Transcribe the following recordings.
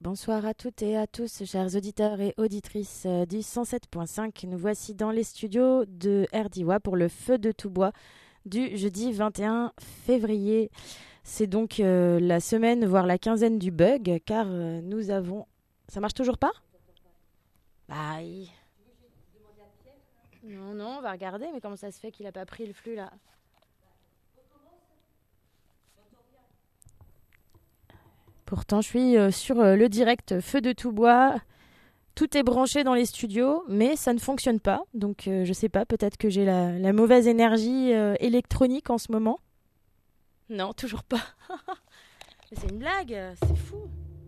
Bonsoir à toutes et à tous, chers auditeurs et auditrices du 107.5. Nous voici dans les studios de RDIWA pour le feu de tout bois du jeudi 21 février. C'est donc la semaine, voire la quinzaine du bug, car nous avons... Ça marche toujours pas ? Bye. Non, on va regarder, mais comment ça se fait qu'il n'a pas pris le flux là ? Pourtant, je suis sur le direct feu de tout bois. Tout est branché dans les studios, mais ça ne fonctionne pas. Donc, je sais pas, peut-être que j'ai la mauvaise énergie électronique en ce moment. Non, toujours pas. Mais c'est une blague, c'est fou.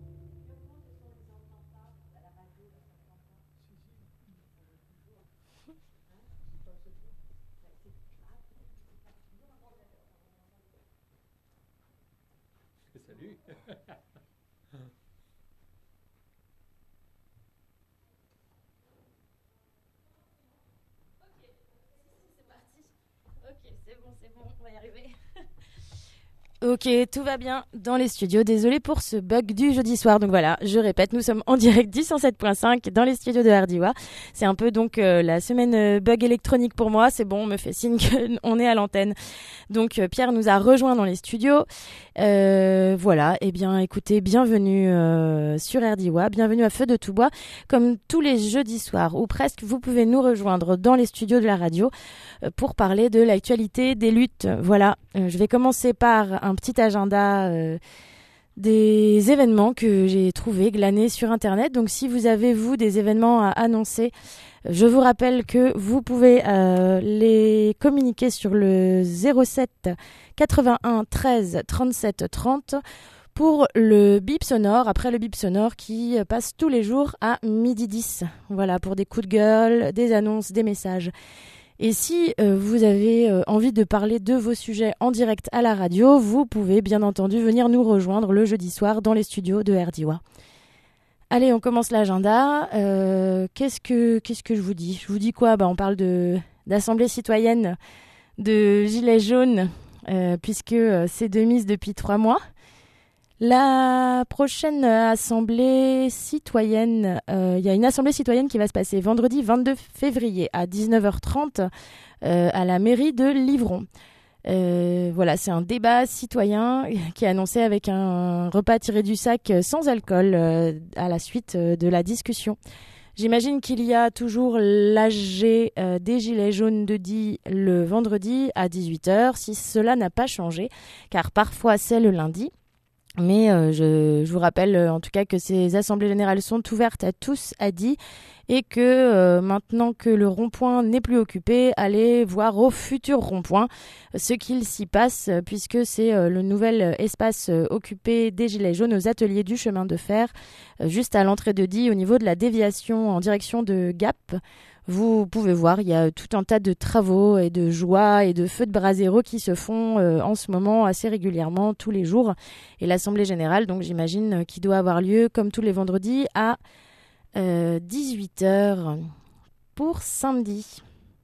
Salut. C'est bon, on va y arriver. Ok, tout va bien dans les studios. Désolé pour ce bug du jeudi soir. Donc voilà, je répète, nous sommes en direct du 107.5 dans les studios de RDIWA. C'est un peu donc la semaine bug électronique pour moi. C'est bon, on me fait signe qu'on est à l'antenne. Donc Pierre nous a rejoints dans les studios. Voilà, et bien écoutez, bienvenue sur RDIWA, bienvenue à Feu de tout bois. Comme tous les jeudis soirs, ou presque, vous pouvez nous rejoindre dans les studios de la radio pour parler de l'actualité des luttes. Voilà, je vais commencer par un petit agenda des événements que j'ai trouvés, glanés sur Internet. Donc si vous avez, vous, des événements à annoncer, je vous rappelle que vous pouvez les communiquer sur le 07 81 13 37 30 pour le bip sonore, après le bip sonore qui passe tous les jours à 12h10. Voilà, pour des coups de gueule, des annonces, des messages. Et si vous avez envie de parler de vos sujets en direct à la radio, vous pouvez bien entendu venir nous rejoindre le jeudi soir dans les studios de RDIWA. Allez, on commence l'agenda. Qu'est-ce que je vous dis ? Je vous dis quoi ? On parle d'assemblée citoyenne, de gilets jaunes, puisque c'est de mise depuis 3 mois. La prochaine assemblée citoyenne, il y a une assemblée citoyenne qui va se passer vendredi 22 février à 19h30 à la mairie de Livron. Voilà, c'est un débat citoyen qui est annoncé avec un repas tiré du sac sans alcool à la suite de la discussion. J'imagine qu'il y a toujours l'AG des Gilets jaunes de Die le vendredi à 18h, si cela n'a pas changé, car parfois c'est le lundi. Mais je vous rappelle en tout cas que ces assemblées générales sont ouvertes à tous à Die et que maintenant que le rond-point n'est plus occupé, allez voir au futur rond-point ce qu'il s'y passe puisque c'est le nouvel espace occupé des Gilets jaunes aux ateliers du chemin de fer juste à l'entrée de Die au niveau de la déviation en direction de Gap. Vous pouvez voir, il y a tout un tas de travaux et de joies et de feux de brasero qui se font en ce moment assez régulièrement, tous les jours. Et l'Assemblée générale, donc j'imagine, qui doit avoir lieu, comme tous les vendredis, à 18h pour samedi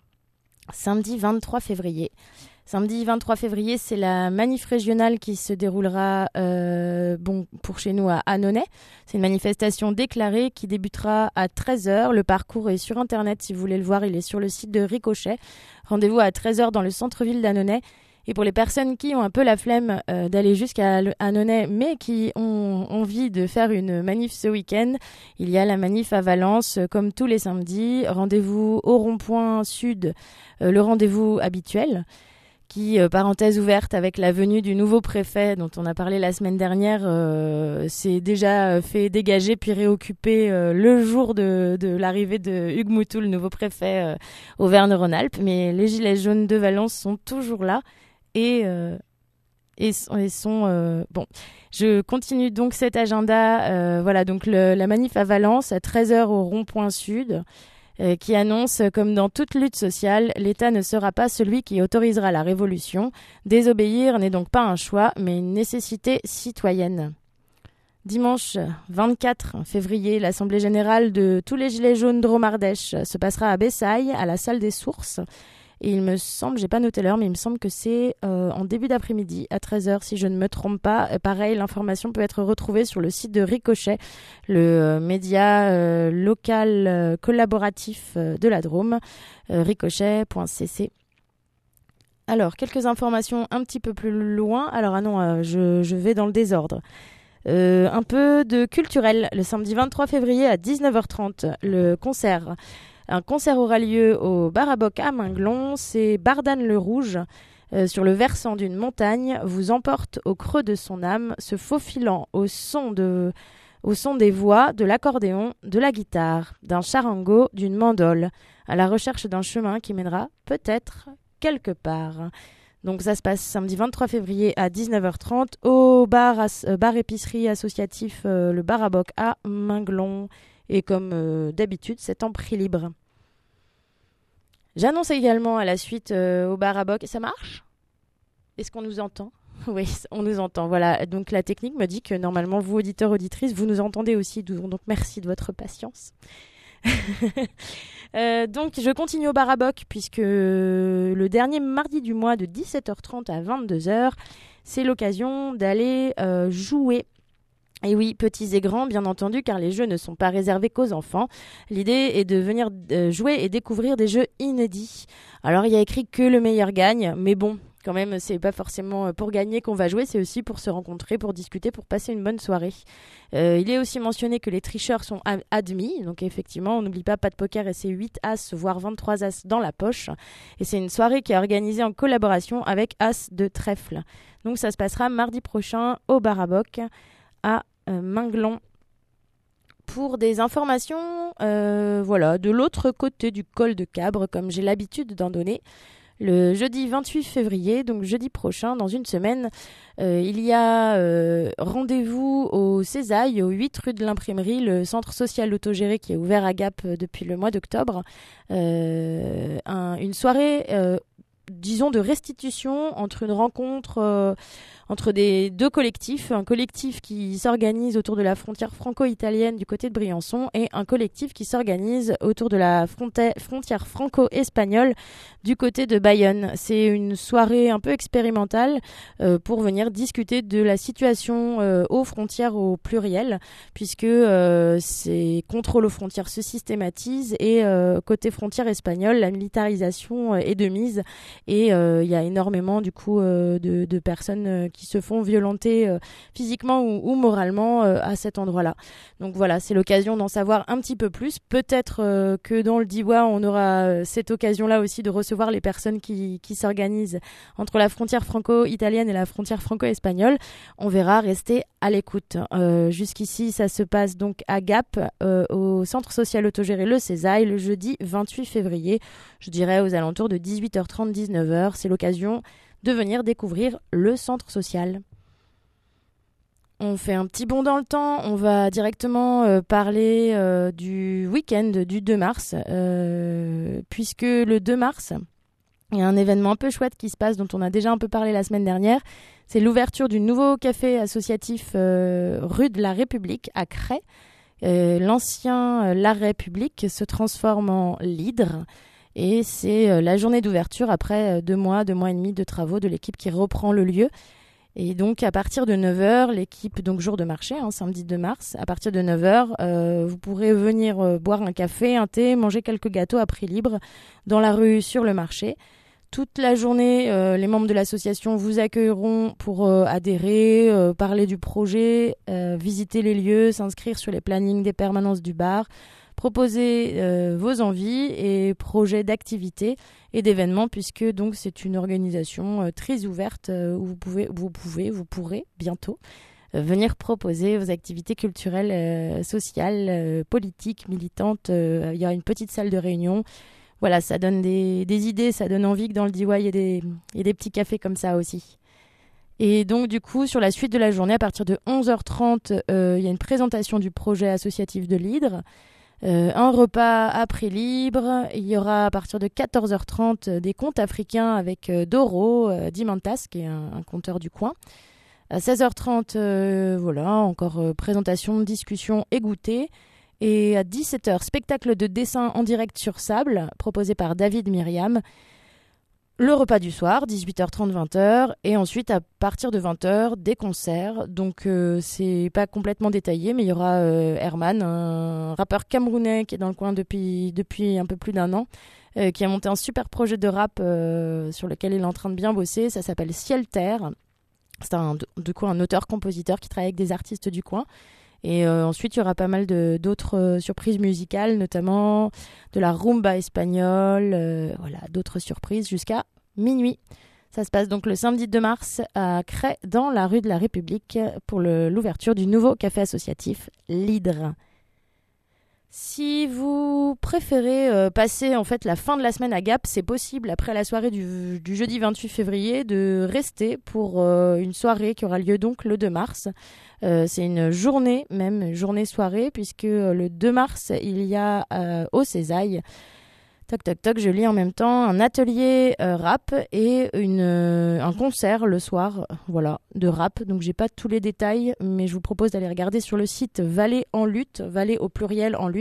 23 février. Samedi 23 février, c'est la manif régionale qui se déroulera pour chez nous à Annonay. C'est une manifestation déclarée qui débutera à 13h. Le parcours est sur Internet si vous voulez le voir. Il est sur le site de Ricochet. Rendez-vous à 13h dans le centre-ville d'Annonay. Et pour les personnes qui ont un peu la flemme d'aller jusqu'à Annonay, mais qui ont envie de faire une manif ce week-end, il y a la manif à Valence, comme tous les samedis. Rendez-vous au rond-point sud, le rendez-vous habituel, qui, parenthèse ouverte, avec la venue du nouveau préfet dont on a parlé la semaine dernière, s'est déjà fait dégager puis réoccuper le jour de l'arrivée de Hugues Moutou, le nouveau préfet Auvergne-Rhône-Alpes. Mais les Gilets jaunes de Valence sont toujours là et sont... Bon, je continue donc cet agenda. Voilà, donc la manif à Valence à 13h au rond-point sud. Qui annonce, comme dans toute lutte sociale, l'État ne sera pas celui qui autorisera la révolution. Désobéir n'est donc pas un choix, mais une nécessité citoyenne. Dimanche 24 février, l'Assemblée générale de tous les Gilets jaunes Drôme-Ardèche se passera à Bessailles, à la salle des Sources. Et il me semble, j'ai pas noté l'heure, mais il me semble que c'est en début d'après-midi à 13h si je ne me trompe pas. Pareil, l'information peut être retrouvée sur le site de Ricochet, le média local collaboratif de la Drôme, ricochet.cc. Alors, quelques informations un petit peu plus loin. Alors, je vais dans le désordre. Un peu de culturel. Le samedi 23 février à 19h30, un concert aura lieu au Bar à Bock à Minglon. C'est Bardane le Rouge, sur le versant d'une montagne, vous emporte au creux de son âme, se faufilant au son des voix, de l'accordéon, de la guitare, d'un charango, d'une mandole, à la recherche d'un chemin qui mènera peut-être quelque part. Donc ça se passe samedi 23 février à 19h30 au bar-épicerie associatif le Bar à Bock à Minglon. Et comme d'habitude, c'est en prix libre. J'annonce également à la suite au Bar à Bock. Ça marche ? Est-ce qu'on nous entend ? Oui, on nous entend. Voilà, donc la technique me dit que normalement, vous, auditeurs, auditrices, vous nous entendez aussi. Donc merci de votre patience. Donc je continue au Bar à Bock puisque le dernier mardi du mois de 17h30 à 22h, c'est l'occasion d'aller jouer. Et oui, petits et grands, bien entendu, car les jeux ne sont pas réservés qu'aux enfants. L'idée est de venir jouer et découvrir des jeux inédits. Alors, il y a écrit que le meilleur gagne, mais bon, quand même, c'est pas forcément pour gagner qu'on va jouer, c'est aussi pour se rencontrer, pour discuter, pour passer une bonne soirée. Il est aussi mentionné que les tricheurs sont admis, donc effectivement, on n'oublie pas de poker et c'est 8 as, voire 23 as dans la poche. Et c'est une soirée qui est organisée en collaboration avec As de Trèfle. Donc ça se passera mardi prochain au Bar à Bock à Minglon. Pour des informations, de l'autre côté du col de Cabre, comme j'ai l'habitude d'en donner, le jeudi 28 février, donc jeudi prochain, dans une semaine, il y a rendez-vous au Césaille, au 8 rue de l'Imprimerie, le centre social autogéré qui est ouvert à Gap depuis le mois d'octobre. Une soirée, disons, de restitution entre une rencontre entre deux collectifs, un collectif qui s'organise autour de la frontière franco-italienne du côté de Briançon et un collectif qui s'organise autour de la frontière franco-espagnole du côté de Bayonne. C'est une soirée un peu expérimentale pour venir discuter de la situation aux frontières au pluriel, puisque ces contrôles aux frontières se systématisent et côté frontière espagnole, la militarisation est de mise et il y a énormément du coup de personnes qui se font violenter physiquement ou moralement à cet endroit-là. Donc voilà, c'est l'occasion d'en savoir un petit peu plus. Peut-être que dans le Diois, on aura cette occasion-là aussi de recevoir les personnes qui s'organisent entre la frontière franco-italienne et la frontière franco-espagnole. On verra, rester à l'écoute. Jusqu'ici, ça se passe donc à Gap, au centre social autogéré Le Césaille, le jeudi 28 février, je dirais aux alentours de 18h30, 19h. C'est l'occasion de venir découvrir le centre social. On fait un petit bond dans le temps, on va directement parler du week-end du 2 mars, puisque le 2 mars, il y a un événement un peu chouette qui se passe, dont on a déjà un peu parlé la semaine dernière. C'est l'ouverture du nouveau café associatif rue de la République à Cray. L'ancien La République se transforme en l'Hydre. Et c'est la journée d'ouverture après 2 mois et demi de travaux de l'équipe qui reprend le lieu. Et donc à partir de 9h, l'équipe, donc jour de marché, samedi 2 mars, à partir de 9h, vous pourrez venir boire un café, un thé, manger quelques gâteaux à prix libre dans la rue sur le marché. Toute la journée, les membres de l'association vous accueilleront pour adhérer, parler du projet, visiter les lieux, s'inscrire sur les plannings des permanences du bar, proposer vos envies et projets d'activités et d'événements, puisque donc c'est une organisation très ouverte où vous pourrez bientôt venir proposer vos activités culturelles, sociales, politiques, militantes. Il y a une petite salle de réunion. Voilà, ça donne des idées, ça donne envie que dans le DIY, il y ait des petits cafés comme ça aussi. Et donc, du coup, sur la suite de la journée, à partir de 11h30, il y a une présentation du projet associatif de l'Hydre. Un repas à prix libre. Il y aura à partir de 14h30 des contes africains avec Doro Dimantas, qui est un conteur du coin. À 16h30, encore présentation, discussion et goûter. Et à 17h, spectacle de dessin en direct sur sable, proposé par David Myriam. le repas du soir, 18h30, 20h, et ensuite à partir de 20h, des concerts. Donc c'est pas complètement détaillé, mais il y aura Herman, un rappeur camerounais qui est dans le coin depuis un peu plus d'1 an, qui a monté un super projet de rap sur lequel il est en train de bien bosser. Ça s'appelle Ciel Terre. C'est un auteur-compositeur qui travaille avec des artistes du coin. Et ensuite, il y aura pas mal d'autres surprises musicales, notamment de la rumba espagnole, d'autres surprises jusqu'à minuit. Ça se passe donc le samedi 2 mars à Crest, dans la rue de la République, pour l'ouverture du nouveau café associatif l'Hydre. Si vous préférez passer en fait la fin de la semaine à Gap, c'est possible après la soirée du jeudi 28 février de rester pour une soirée qui aura lieu donc le 2 mars. C'est une journée-soirée, puisque le 2 mars, il y a au Césaille, je lis en même temps, un atelier rap et un concert le soir, de rap. Donc j'ai pas tous les détails, mais je vous propose d'aller regarder sur le site Vallée en lutte, Vallée au pluriel en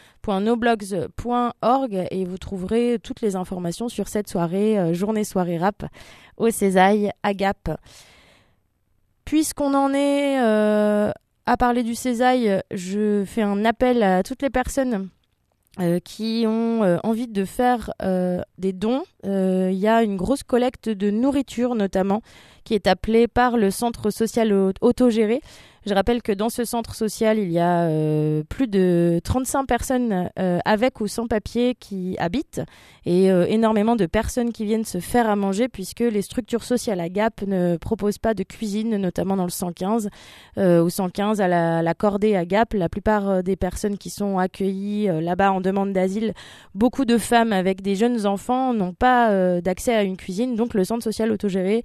lutte.noblogs.org, et vous trouverez toutes les informations sur cette soirée, journée-soirée rap au Césaille à Gap. Puisqu'on en est à parler du Césaille, je fais un appel à toutes les personnes qui ont envie de faire des dons. Il y a une grosse collecte de nourriture notamment qui est appelée par le centre social autogéré. Je rappelle que dans ce centre social, il y a plus de 35 personnes avec ou sans papier qui habitent, et énormément de personnes qui viennent se faire à manger, puisque les structures sociales à Gap ne proposent pas de cuisine, notamment dans le 115. Au 115, à la Cordée à Gap, la plupart des personnes qui sont accueillies là-bas en demande d'asile, beaucoup de femmes avec des jeunes enfants, n'ont pas d'accès à une cuisine. Donc le centre social autogéré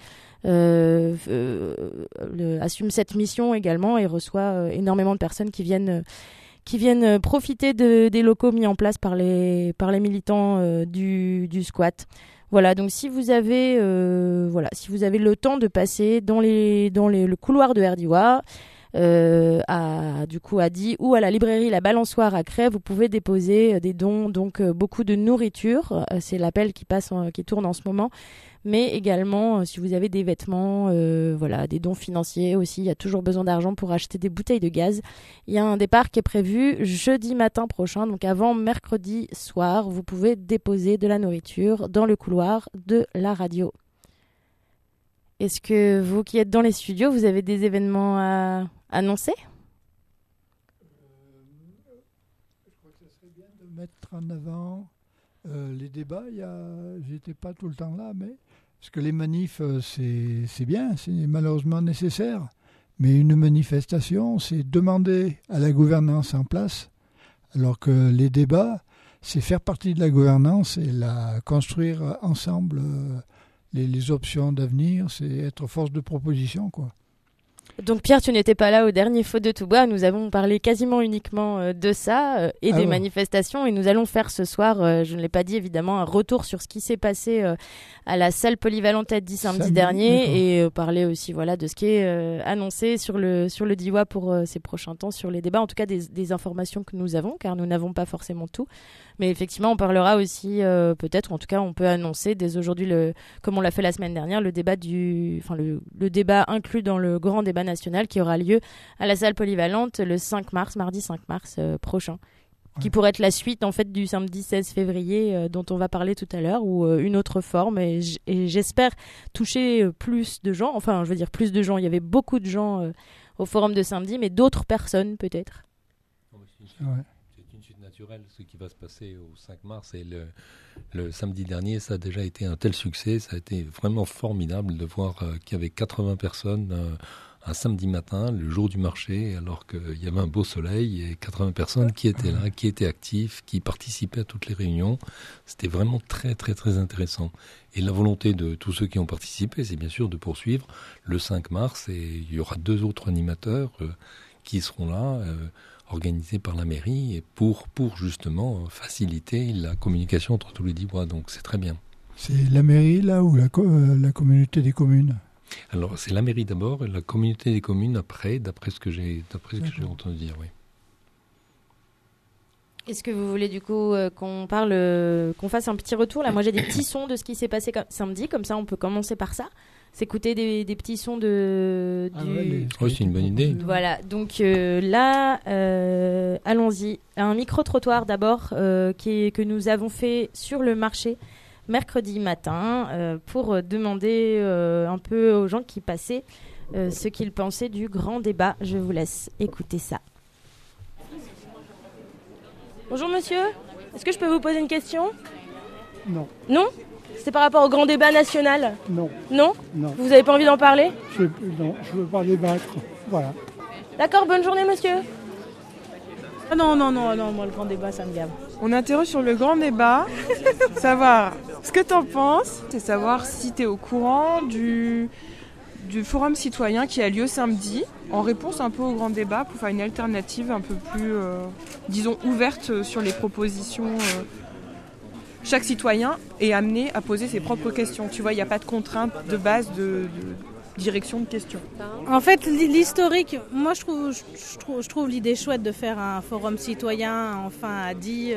assume cette mission également et reçoit énormément de personnes qui viennent profiter des locaux mis en place par les militants du squat. Voilà, donc si vous avez le temps de passer dans le couloir de Herdiwa, à Die ou à la librairie La Balançoire à Crest, vous pouvez déposer des dons, donc beaucoup de nourriture, c'est l'appel qui tourne en ce moment, mais également si vous avez des vêtements, des dons financiers aussi. Il y a toujours besoin d'argent pour acheter des bouteilles de gaz. Il y a un départ qui est prévu jeudi matin prochain, donc avant mercredi soir. Vous pouvez déposer de la nourriture dans le couloir de la radio. Est-ce que vous qui êtes dans les studios, vous avez des événements à annoncer ? Je crois que ce serait bien de mettre en avant les débats. J'étais pas tout le temps là, mais parce que les manifs, c'est bien, c'est malheureusement nécessaire. Mais une manifestation, c'est demander à la gouvernance en place, alors que les débats, c'est faire partie de la gouvernance et la construire ensemble. Les options d'avenir, c'est être force de proposition, quoi. Donc Pierre, tu n'étais pas là au dernier Feu de Toubois. Nous avons parlé quasiment uniquement de ça et des manifestations, et nous allons faire ce soir, je ne l'ai pas dit évidemment, un retour sur ce qui s'est passé à la salle polyvalente à Die samedi dernier, et parler aussi de ce qui est annoncé sur le DIWA pour ces prochains temps, sur les débats, en tout cas des informations que nous avons, car nous n'avons pas forcément tout. Mais effectivement, on parlera aussi peut-être, ou en tout cas on peut annoncer dès aujourd'hui, comme on l'a fait la semaine dernière, le débat le débat inclus dans le grand débat national qui aura lieu à la salle polyvalente le 5 mars, mardi 5 mars prochain, qui pourrait être la suite en fait du samedi 16 février dont on va parler tout à l'heure, ou une autre forme, et j'espère toucher plus de gens, plus de gens, il y avait beaucoup de gens au forum de samedi, mais d'autres personnes peut-être. C'est une suite naturelle, ce qui va se passer au 5 mars, et le samedi dernier, ça a déjà été un tel succès, ça a été vraiment formidable de voir qu'il y avait 80 personnes un samedi matin, le jour du marché, alors qu'il y avait un beau soleil, et 80 personnes qui étaient là, qui étaient actifs, qui participaient à toutes les réunions. C'était vraiment très très très intéressant. Et la volonté de tous ceux qui ont participé, c'est bien sûr de poursuivre le 5 mars, et il y aura 2 autres animateurs qui seront là, organisés par la mairie, et pour justement faciliter la communication entre tous les DIWA. Donc c'est très bien. C'est la mairie là, ou la communauté des communes ? Alors, c'est la mairie d'abord et la communauté des communes après, d'après ce que j'ai entendu dire, oui. Est-ce que vous voulez du coup qu'on fasse un petit retour là? Moi j'ai des petits sons de ce qui s'est passé samedi, comme ça on peut commencer par ça. S'écouter des petits sons de... Oui, c'est une bonne idée. Voilà, donc là, allons-y. Un micro-trottoir d'abord que nous avons fait sur le marché mercredi matin pour demander un peu aux gens qui passaient ce qu'ils pensaient du grand débat. Je vous laisse écouter ça. Bonjour monsieur, est-ce que je peux vous poser une question? Non. Non? C'est par rapport au grand débat national? Non. Non? Non. Vous n'avez pas envie d'en parler? Non, je ne veux pas débattre. Voilà. D'accord, bonne journée monsieur. Ah non, moi le grand débat ça me gave. On interroge sur le grand débat, savoir ce que t'en penses, c'est savoir si t'es au courant du forum citoyen qui a lieu samedi, en réponse un peu au grand débat, pour faire une alternative un peu plus, disons, ouverte sur les propositions. Chaque citoyen est amené à poser ses propres questions. Tu vois, il n'y a pas de contrainte de base de direction de questions. En fait, l'historique, moi je trouve l'idée chouette de faire un forum citoyen, enfin a dit,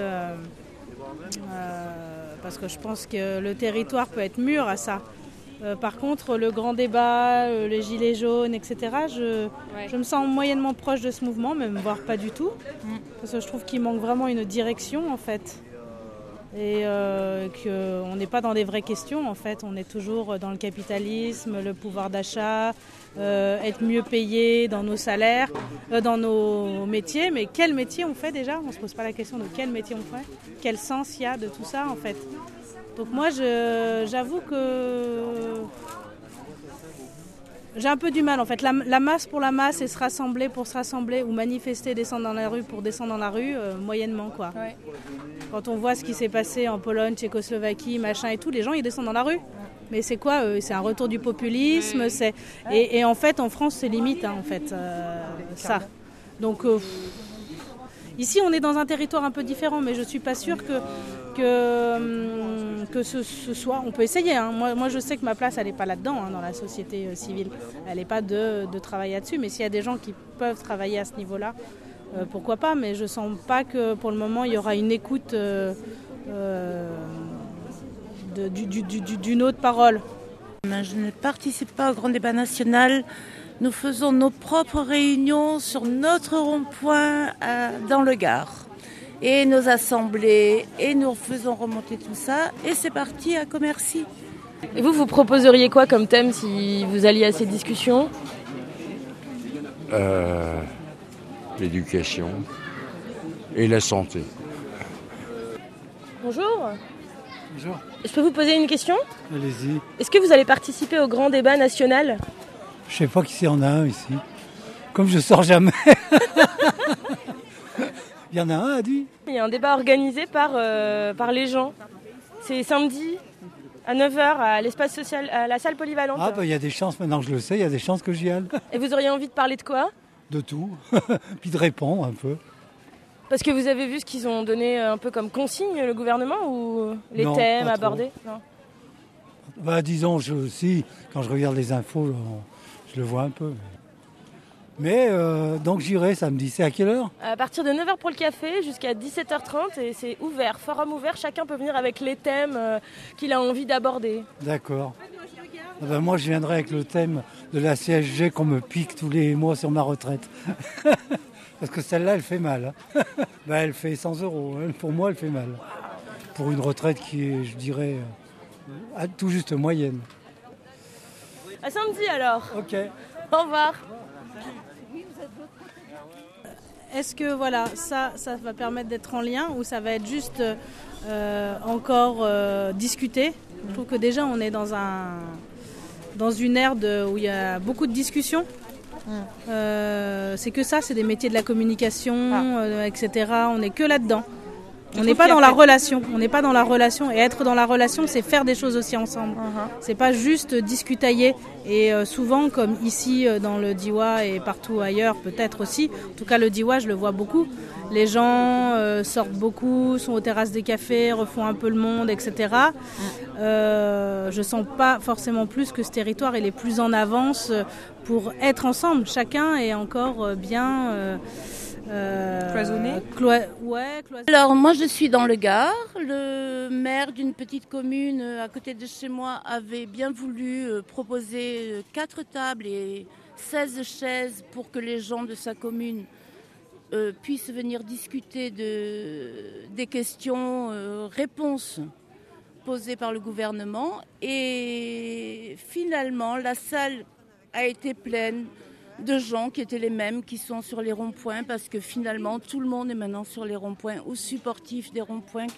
parce que je pense que le territoire peut être mûr à ça. Par contre, le grand débat, les gilets jaunes, etc., je me sens moyennement proche de ce mouvement, même voire pas du tout, parce que je trouve qu'il manque vraiment une direction en fait. Et qu'on n'est pas dans des vraies questions en fait, on est toujours dans le capitalisme, le pouvoir d'achat, être mieux payé dans nos salaires, dans nos métiers. Mais quel métier on fait déjà? On ne se pose pas la question de quel métier on fait, quel sens il y a de tout ça en fait. Donc moi j'avoue que j'ai un peu du mal en fait. La masse pour la masse et se rassembler pour se rassembler ou manifester, descendre dans la rue pour descendre dans la rue, moyennement quoi. Ouais. Quand on voit ce qui s'est passé en Pologne, Tchécoslovaquie, machin et tout, les gens ils descendent dans la rue. Mais c'est quoi c'est un retour du populisme. Et en fait en France c'est limite en fait ça. Donc ici on est dans un territoire un peu différent, mais je suis pas sûre que ce soit... On peut essayer, hein. Moi je sais que ma place elle n'est pas là-dedans, hein, dans la société civile. Elle n'est pas de travailler là-dessus, mais s'il y a des gens qui peuvent travailler à ce niveau-là, pourquoi pas, mais je ne sens pas que pour le moment il y aura une écoute d'une autre parole. Je ne participe pas au grand débat national. Nous faisons nos propres réunions sur notre rond-point dans le Gard. Et nos assemblées, et nous faisons remonter tout ça, et c'est parti à Commercy. Et vous proposeriez quoi comme thème si vous alliez à ces discussions? L'éducation et la santé. Bonjour. Bonjour. Je peux vous poser une question? Allez-y. Est-ce que vous allez participer au grand débat national? Je sais pas qui s'il y en a un ici. Comme je sors jamais. Il y en a un, a dit. Il y a un débat organisé par les gens. C'est samedi à 9h à l'espace social, à la salle polyvalente. Ah, il y a des chances, maintenant que je le sais, il y a des chances que j'y aille. Et vous auriez envie de parler de quoi? De tout. Puis de répondre un peu. Parce que vous avez vu ce qu'ils ont donné un peu comme consigne, le gouvernement, ou les thèmes abordés? Non. Disons, quand je regarde les infos, je le vois un peu. Mais donc j'irai samedi. C'est à quelle heure? À partir de 9h pour le café jusqu'à 17h30 et c'est ouvert, forum ouvert. Chacun peut venir avec les thèmes qu'il a envie d'aborder. D'accord. Moi je viendrai avec le thème de la CSG qu'on me pique tous les mois sur ma retraite. Parce que celle-là elle fait mal. Elle fait 100 €. Pour moi elle fait mal. Pour une retraite qui est, je dirais, tout juste moyenne. À samedi alors. Ok. Au revoir. Est-ce que ça va permettre d'être en lien ou ça va être juste encore discuté? Je trouve que déjà on est dans une ère où il y a beaucoup de discussions. C'est que ça, c'est des métiers de la communication, etc. On n'est que là-dedans. On n'est pas dans la relation. On n'est pas dans la relation. Et être dans la relation, c'est faire des choses aussi ensemble. C'est pas juste discutailler. Et souvent, comme ici dans le Diois et partout ailleurs, peut-être aussi. En tout cas, le Diois, je le vois beaucoup. Les gens sortent beaucoup, sont aux terrasses des cafés, refont un peu le monde, etc. Je sens pas forcément plus que ce territoire il est plus en avance pour être ensemble. Chacun est encore bien Cloisonné ? Ouais, cloisonné. Alors moi je suis dans le Gard. Le maire d'une petite commune à côté de chez moi avait bien voulu proposer 4 tables et 16 chaises pour que les gens de sa commune puissent venir discuter des questions, réponses posées par le gouvernement. Et finalement, la salle a été pleine de gens qui étaient les mêmes, qui sont sur les ronds-points, parce que finalement, tout le monde est maintenant sur les ronds-points, ou supportifs des ronds-points,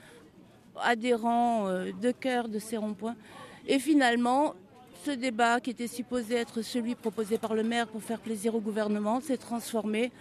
adhérents de cœur de ces ronds-points. Et finalement, ce débat qui était supposé être celui proposé par le maire pour faire plaisir au gouvernement s'est transformé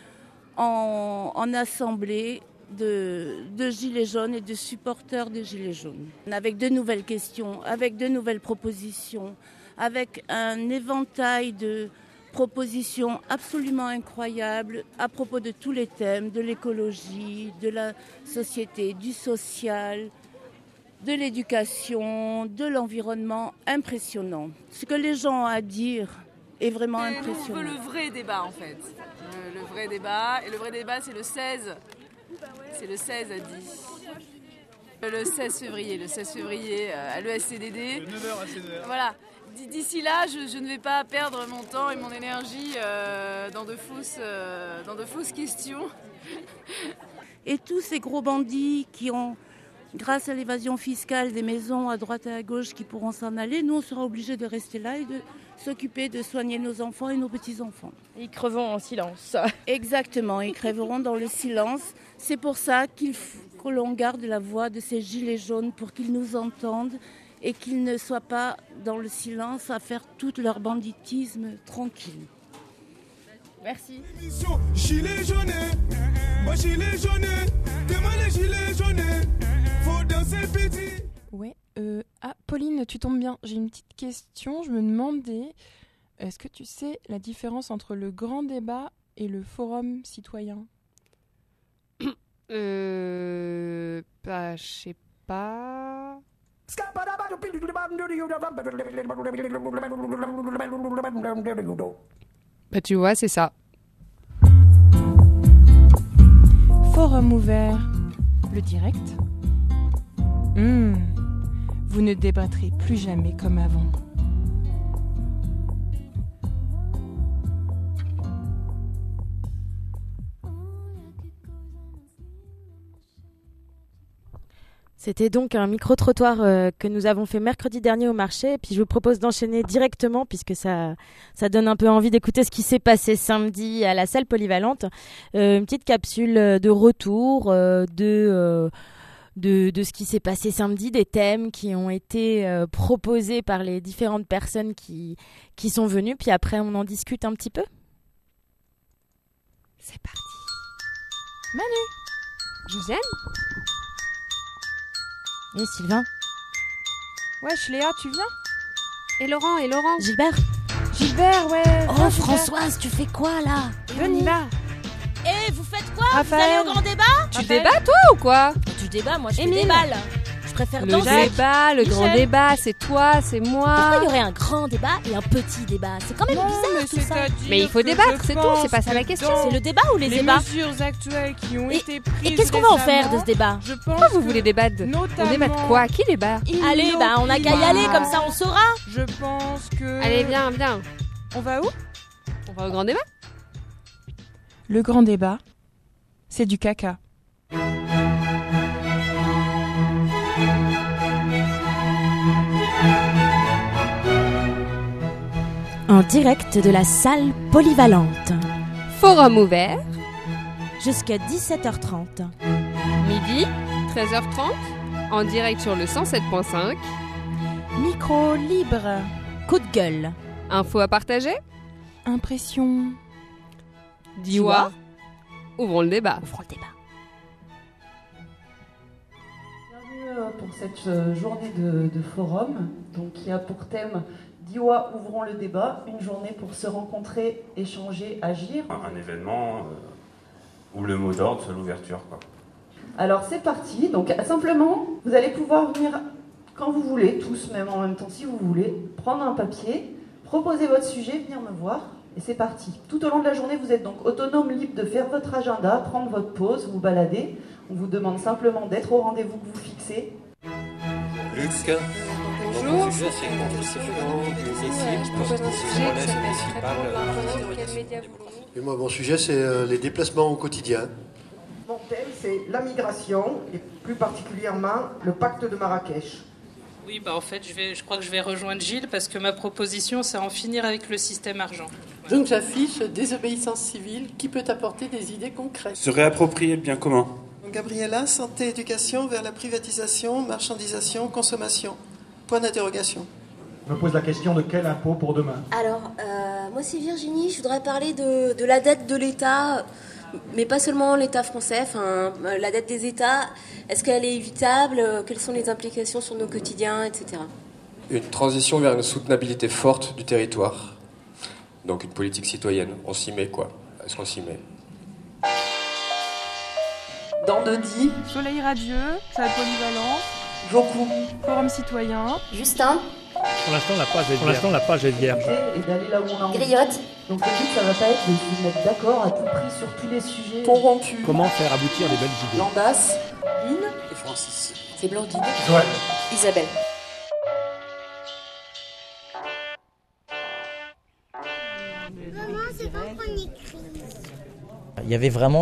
en assemblée de gilets jaunes et de supporters des gilets jaunes. Avec de nouvelles questions, avec de nouvelles propositions, avec un éventail de propositions absolument incroyables à propos de tous les thèmes, de l'écologie, de la société, du social, de l'éducation, de l'environnement, impressionnant. Ce que les gens ont à dire est vraiment impressionnant. On veut le vrai débat en fait. Le vrai débat. Et le vrai débat c'est le 16. C'est le 16 à 10. Le 16 février à l'ESCDD. De 9h à 16h. Voilà. D'ici là, je ne vais pas perdre mon temps et mon énergie dans de fausses questions. Et tous ces gros bandits qui ont, grâce à l'évasion fiscale, des maisons à droite et à gauche qui pourront s'en aller, nous on sera obligés de rester là et de s'occuper de soigner nos enfants et nos petits-enfants. Ils creveront en silence. Exactement, ils crèveront dans le silence. C'est pour ça qu'il faut que l'on garde la voix de ces gilets jaunes pour qu'ils nous entendent et qu'ils ne soient pas dans le silence à faire tout leur banditisme tranquille. Merci. Gilets jaunes, moi gilets jaunes, demain les gilets jaunes, faut danser petit. Ouais, Pauline, tu tombes bien. J'ai une petite question. Je me demandais, est-ce que tu sais la différence entre le grand débat et le forum citoyen ? Je sais pas. Bah tu vois, c'est ça. Forum ouvert, le direct. Vous ne débattrez plus jamais comme avant. C'était donc un micro-trottoir que nous avons fait mercredi dernier au marché. Et puis je vous propose d'enchaîner directement puisque ça donne un peu envie d'écouter ce qui s'est passé samedi à la salle polyvalente. Une petite capsule de retour de ce qui s'est passé samedi, des thèmes qui ont été proposés par les différentes personnes qui sont venues. Puis après, on en discute un petit peu. C'est parti. Manu, Josiane ? Et Sylvain. Wesh, Léa, tu viens ? Et Laurent Gilbert, ouais. Oh, Gilbert. Françoise, tu fais quoi là ? On y va. Et vous faites quoi ? Raphaël. Vous allez au grand débat ? Tu débats toi ou quoi ? Tu débats, moi je Émile. fais des balles. Je préfère Le danser. débat, le grand débat, c'est toi, c'est moi. Pourquoi il y aurait un grand débat et un petit débat ? C'est quand même bizarre tout ça. Mais il faut débattre, c'est tout, c'est pas ça la question. C'est le débat ou les débats ? mesures actuelles qui ont été prises. Et qu'est-ce qu'on va en faire de ce débat ? Je pense Pourquoi vous voulez débattre ? On débat de quoi ? Qui débat ? Allez, on n'a qu'à y aller, comme ça on saura. Je pense que... Allez, viens. On va où ? On va au grand débat ? Le grand débat, c'est du caca. En direct de la salle polyvalente. Forum ouvert. Jusqu'à 17h30. Midi, 13h30. En direct sur le 107.5. Micro libre. Coup de gueule. Info à partager. Impression. Diwa. Ouvrons le débat. Bienvenue pour cette journée de forum, donc qui a pour thème Diwa, ouvrons le débat, une journée pour se rencontrer, échanger, agir. Un événement où le mot d'ordre c'est l'ouverture, quoi. Alors c'est parti, donc simplement vous allez pouvoir venir quand vous voulez, tous même en même temps si vous voulez, prendre un papier, proposer votre sujet, venir me voir. Et c'est parti. Tout au long de la journée, vous êtes donc autonome, libre de faire votre agenda, prendre votre pause, vous balader. On vous demande simplement d'être au rendez-vous que vous fixez. Luc, Bonjour. mon sujet, c'est une construction d'une municipale. Et moi, mon sujet, c'est les déplacements au quotidien. Mon thème, c'est la migration, et plus particulièrement le pacte de Marrakech. Oui, en fait, je crois que je vais rejoindre Gilles parce que ma proposition, c'est en finir avec le système argent. Voilà. Donc j'affiche désobéissance civile qui peut apporter des idées concrètes. Se réapproprier le bien commun. Gabriella, santé, éducation vers la privatisation, marchandisation, consommation. Point d'interrogation. Je me pose la question de quel impôt pour demain. Alors, moi c'est Virginie, je voudrais parler de la dette de l'État, mais pas seulement l'État français, la dette des États. Est-ce qu'elle est évitable ? Quelles sont les implications sur nos quotidiens, etc. Une transition vers une soutenabilité forte du territoire. Donc une politique citoyenne. On s'y met quoi ? Est-ce qu'on s'y met ? Dans Dodi, Soleil radieux, salle polyvalente, Joku, forum citoyen, Justin. Pour l'instant, la page est vierge. Et d'aller là où on a envie. Griotte. Donc le but, ça va pas être de se mettre d'accord à tout prix sur tous les sujets. Pont rompu. Comment faire aboutir les belles idées ? Landas, Lynn et Francis. C'est Blandine. Ouais. Isabelle. Il y avait vraiment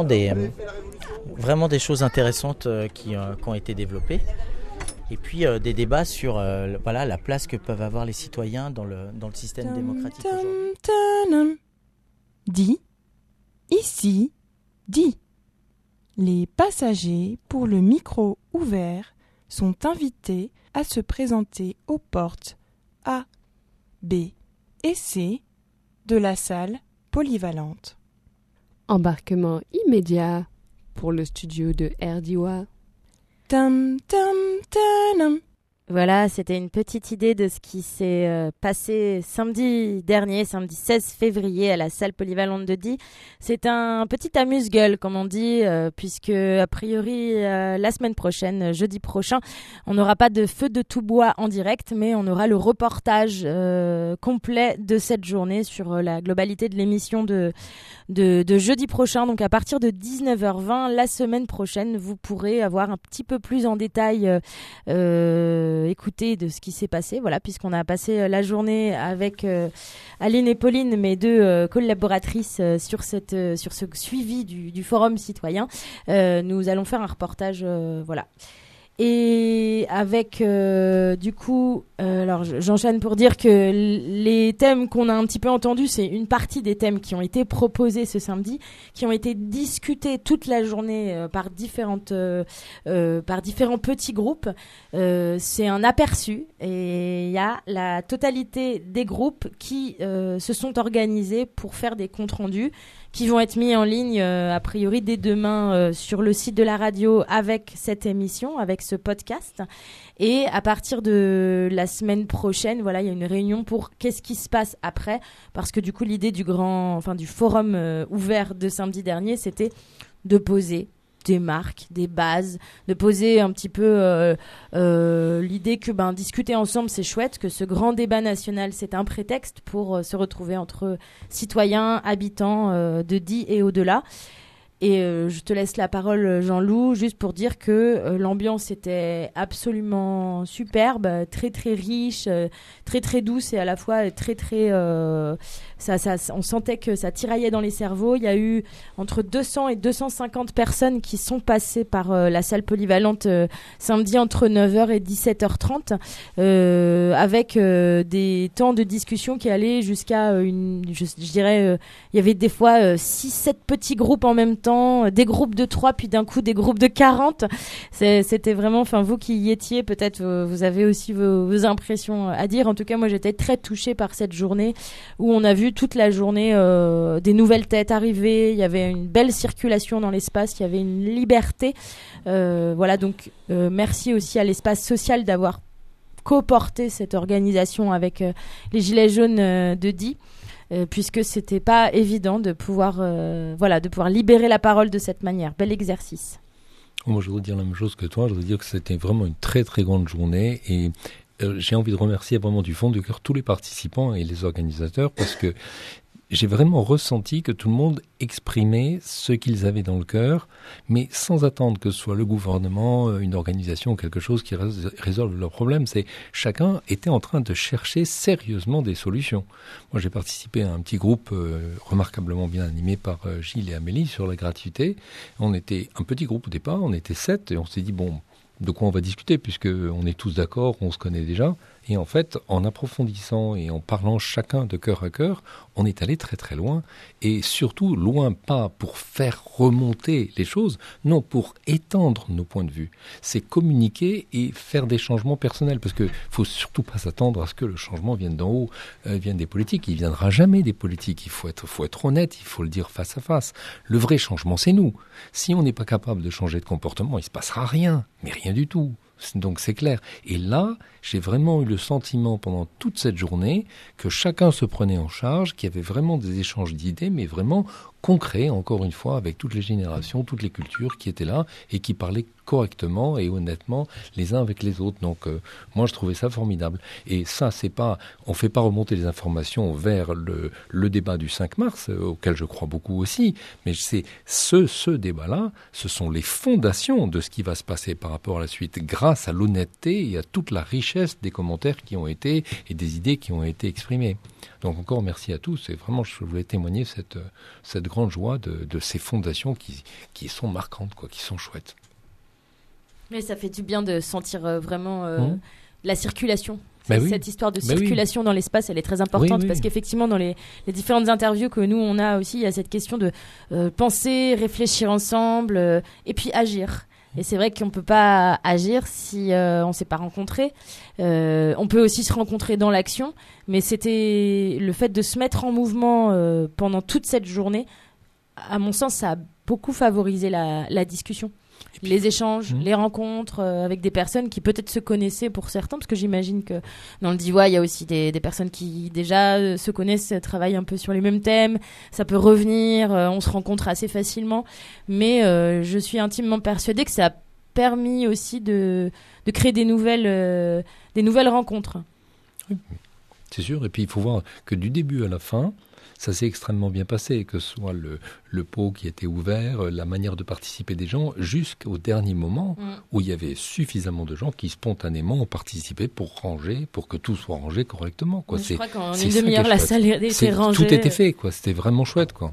des choses intéressantes qui ont été développées. Et puis des débats sur la place que peuvent avoir les citoyens dans le système démocratique aujourd'hui. Dit, ici, dit. Les passagers pour le micro ouvert sont invités à se présenter aux portes A, B et C de la salle polyvalente. Embarquement immédiat pour le studio de RDIWA. Tam, tam, tanam. Voilà, c'était une petite idée de ce qui s'est passé samedi dernier, samedi 16 février à la salle polyvalente de Die. C'est un petit amuse-gueule, comme on dit, puisque a priori la semaine prochaine, jeudi prochain, on n'aura pas de feu de tout bois en direct, mais on aura le reportage complet de cette journée sur la globalité de l'émission de jeudi prochain. Donc à partir de 19h20, la semaine prochaine, vous pourrez avoir un petit peu plus en détail écouter de ce qui s'est passé, voilà, puisqu'on a passé la journée avec Aline et Pauline, mes deux collaboratrices, sur ce suivi du forum citoyen. Nous allons faire un reportage, voilà. Et avec du coup, alors j'enchaîne pour dire que les thèmes qu'on a un petit peu entendus, c'est une partie des thèmes qui ont été proposés ce samedi, qui ont été discutés toute la journée par différents petits groupes. C'est un aperçu et il y a la totalité des groupes qui se sont organisés pour faire des comptes rendus qui vont être mis en ligne a priori dès demain sur le site de la radio avec cette émission, avec ce podcast. Et à partir de la semaine prochaine, voilà, il y a une réunion pour qu'est-ce qui se passe après, parce que du coup l'idée du forum ouvert de samedi dernier, c'était de poser des marques, des bases, de poser un petit peu l'idée que discuter ensemble c'est chouette, que ce grand débat national c'est un prétexte pour se retrouver entre citoyens, habitants de Die et au-delà. Et je te laisse la parole, Jean-Loup, juste pour dire que l'ambiance était absolument superbe, très très riche, très très douce et à la fois très très... on sentait que ça tiraillait dans les cerveaux. Il y a eu entre 200 et 250 personnes qui sont passées par la salle polyvalente samedi entre 9h et 17h30 avec des temps de discussion qui allaient jusqu'à je dirais, il y avait des fois 6-7 petits groupes en même temps, des groupes de 3 puis d'un coup des groupes de 40. C'était vraiment, vous qui y étiez, peut-être vous avez aussi vos impressions à dire. En tout cas, moi j'étais très touchée par cette journée où on a vu toute la journée des nouvelles têtes arriver. Il y avait une belle circulation dans l'espace, il y avait une liberté. Voilà, donc merci aussi à l'espace social d'avoir co-porté cette organisation avec les Gilets jaunes de Die. Puisque c'était pas évident de pouvoir libérer la parole de cette manière. Bel exercice. Moi, je voudrais dire la même chose que toi. Je voudrais dire que c'était vraiment une très très grande journée et j'ai envie de remercier vraiment du fond du cœur tous les participants et les organisateurs parce que j'ai vraiment ressenti que tout le monde exprimait ce qu'ils avaient dans le cœur, mais sans attendre que ce soit le gouvernement, une organisation ou quelque chose qui résolve leurs problèmes. Chacun était en train de chercher sérieusement des solutions. Moi, j'ai participé à un petit groupe remarquablement bien animé par Gilles et Amélie sur la gratuité. On était un petit groupe au départ, on était 7, et on s'est dit, bon, de quoi on va discuter, puisqu'on est tous d'accord, on se connaît déjà. Et en fait, en approfondissant et en parlant chacun de cœur à cœur, on est allé très très loin. Et surtout, loin pas pour faire remonter les choses, non, pour étendre nos points de vue. C'est communiquer et faire des changements personnels. Parce qu'il ne faut surtout pas s'attendre à ce que le changement vienne d'en haut, vienne des politiques. Il ne viendra jamais des politiques. Il faut être honnête, il faut le dire face à face. Le vrai changement, c'est nous. Si on n'est pas capable de changer de comportement, il ne se passera rien, mais rien du tout. Donc c'est clair. Et là, j'ai vraiment eu le sentiment pendant toute cette journée que chacun se prenait en charge, qu'il y avait vraiment des échanges d'idées, mais vraiment concrets, encore une fois, avec toutes les générations, toutes les cultures qui étaient là et qui parlaient correctement et honnêtement les uns avec les autres. Donc moi, je trouvais ça formidable. Et ça, c'est pas, on fait pas remonter les informations vers le débat du 5 mars, auquel je crois beaucoup aussi, mais c'est ce débat-là, ce sont les fondations de ce qui va se passer par rapport à la suite, grâce à l'honnêteté et à toute la richesse des commentaires qui ont été et des idées qui ont été exprimées. Donc encore merci à tous, et vraiment je voulais témoigner cette grande joie de ces fondations qui sont marquantes, quoi, qui sont chouettes. Mais ça fait du bien de sentir vraiment la circulation. Cette histoire de oui. circulation dans l'espace, elle est très importante parce qu'effectivement, dans les différentes interviews que nous, on a aussi, il y a cette question de penser, réfléchir ensemble et puis agir. Et c'est vrai qu'on ne peut pas agir si on ne s'est pas rencontré. On peut aussi se rencontrer dans l'action, mais c'était le fait de se mettre en mouvement pendant toute cette journée. À mon sens, ça a beaucoup favorisé la discussion. Les échanges, les rencontres avec des personnes qui peut-être se connaissaient pour certains, parce que j'imagine que dans le DIWA, il y a aussi des personnes qui déjà se connaissent, travaillent un peu sur les mêmes thèmes, ça peut revenir, on se rencontre assez facilement, mais je suis intimement persuadée que ça a permis aussi de créer des nouvelles rencontres. Oui, c'est sûr, et puis il faut voir que du début à la fin, ça s'est extrêmement bien passé, que ce soit le pot qui était ouvert, la manière de participer des gens, jusqu'au dernier moment où il y avait suffisamment de gens qui spontanément ont participé pour ranger, pour que tout soit rangé correctement. Quoi. Je crois qu'en une demi-heure, la salle était rangée. Tout était fait, quoi. C'était vraiment chouette. Quoi.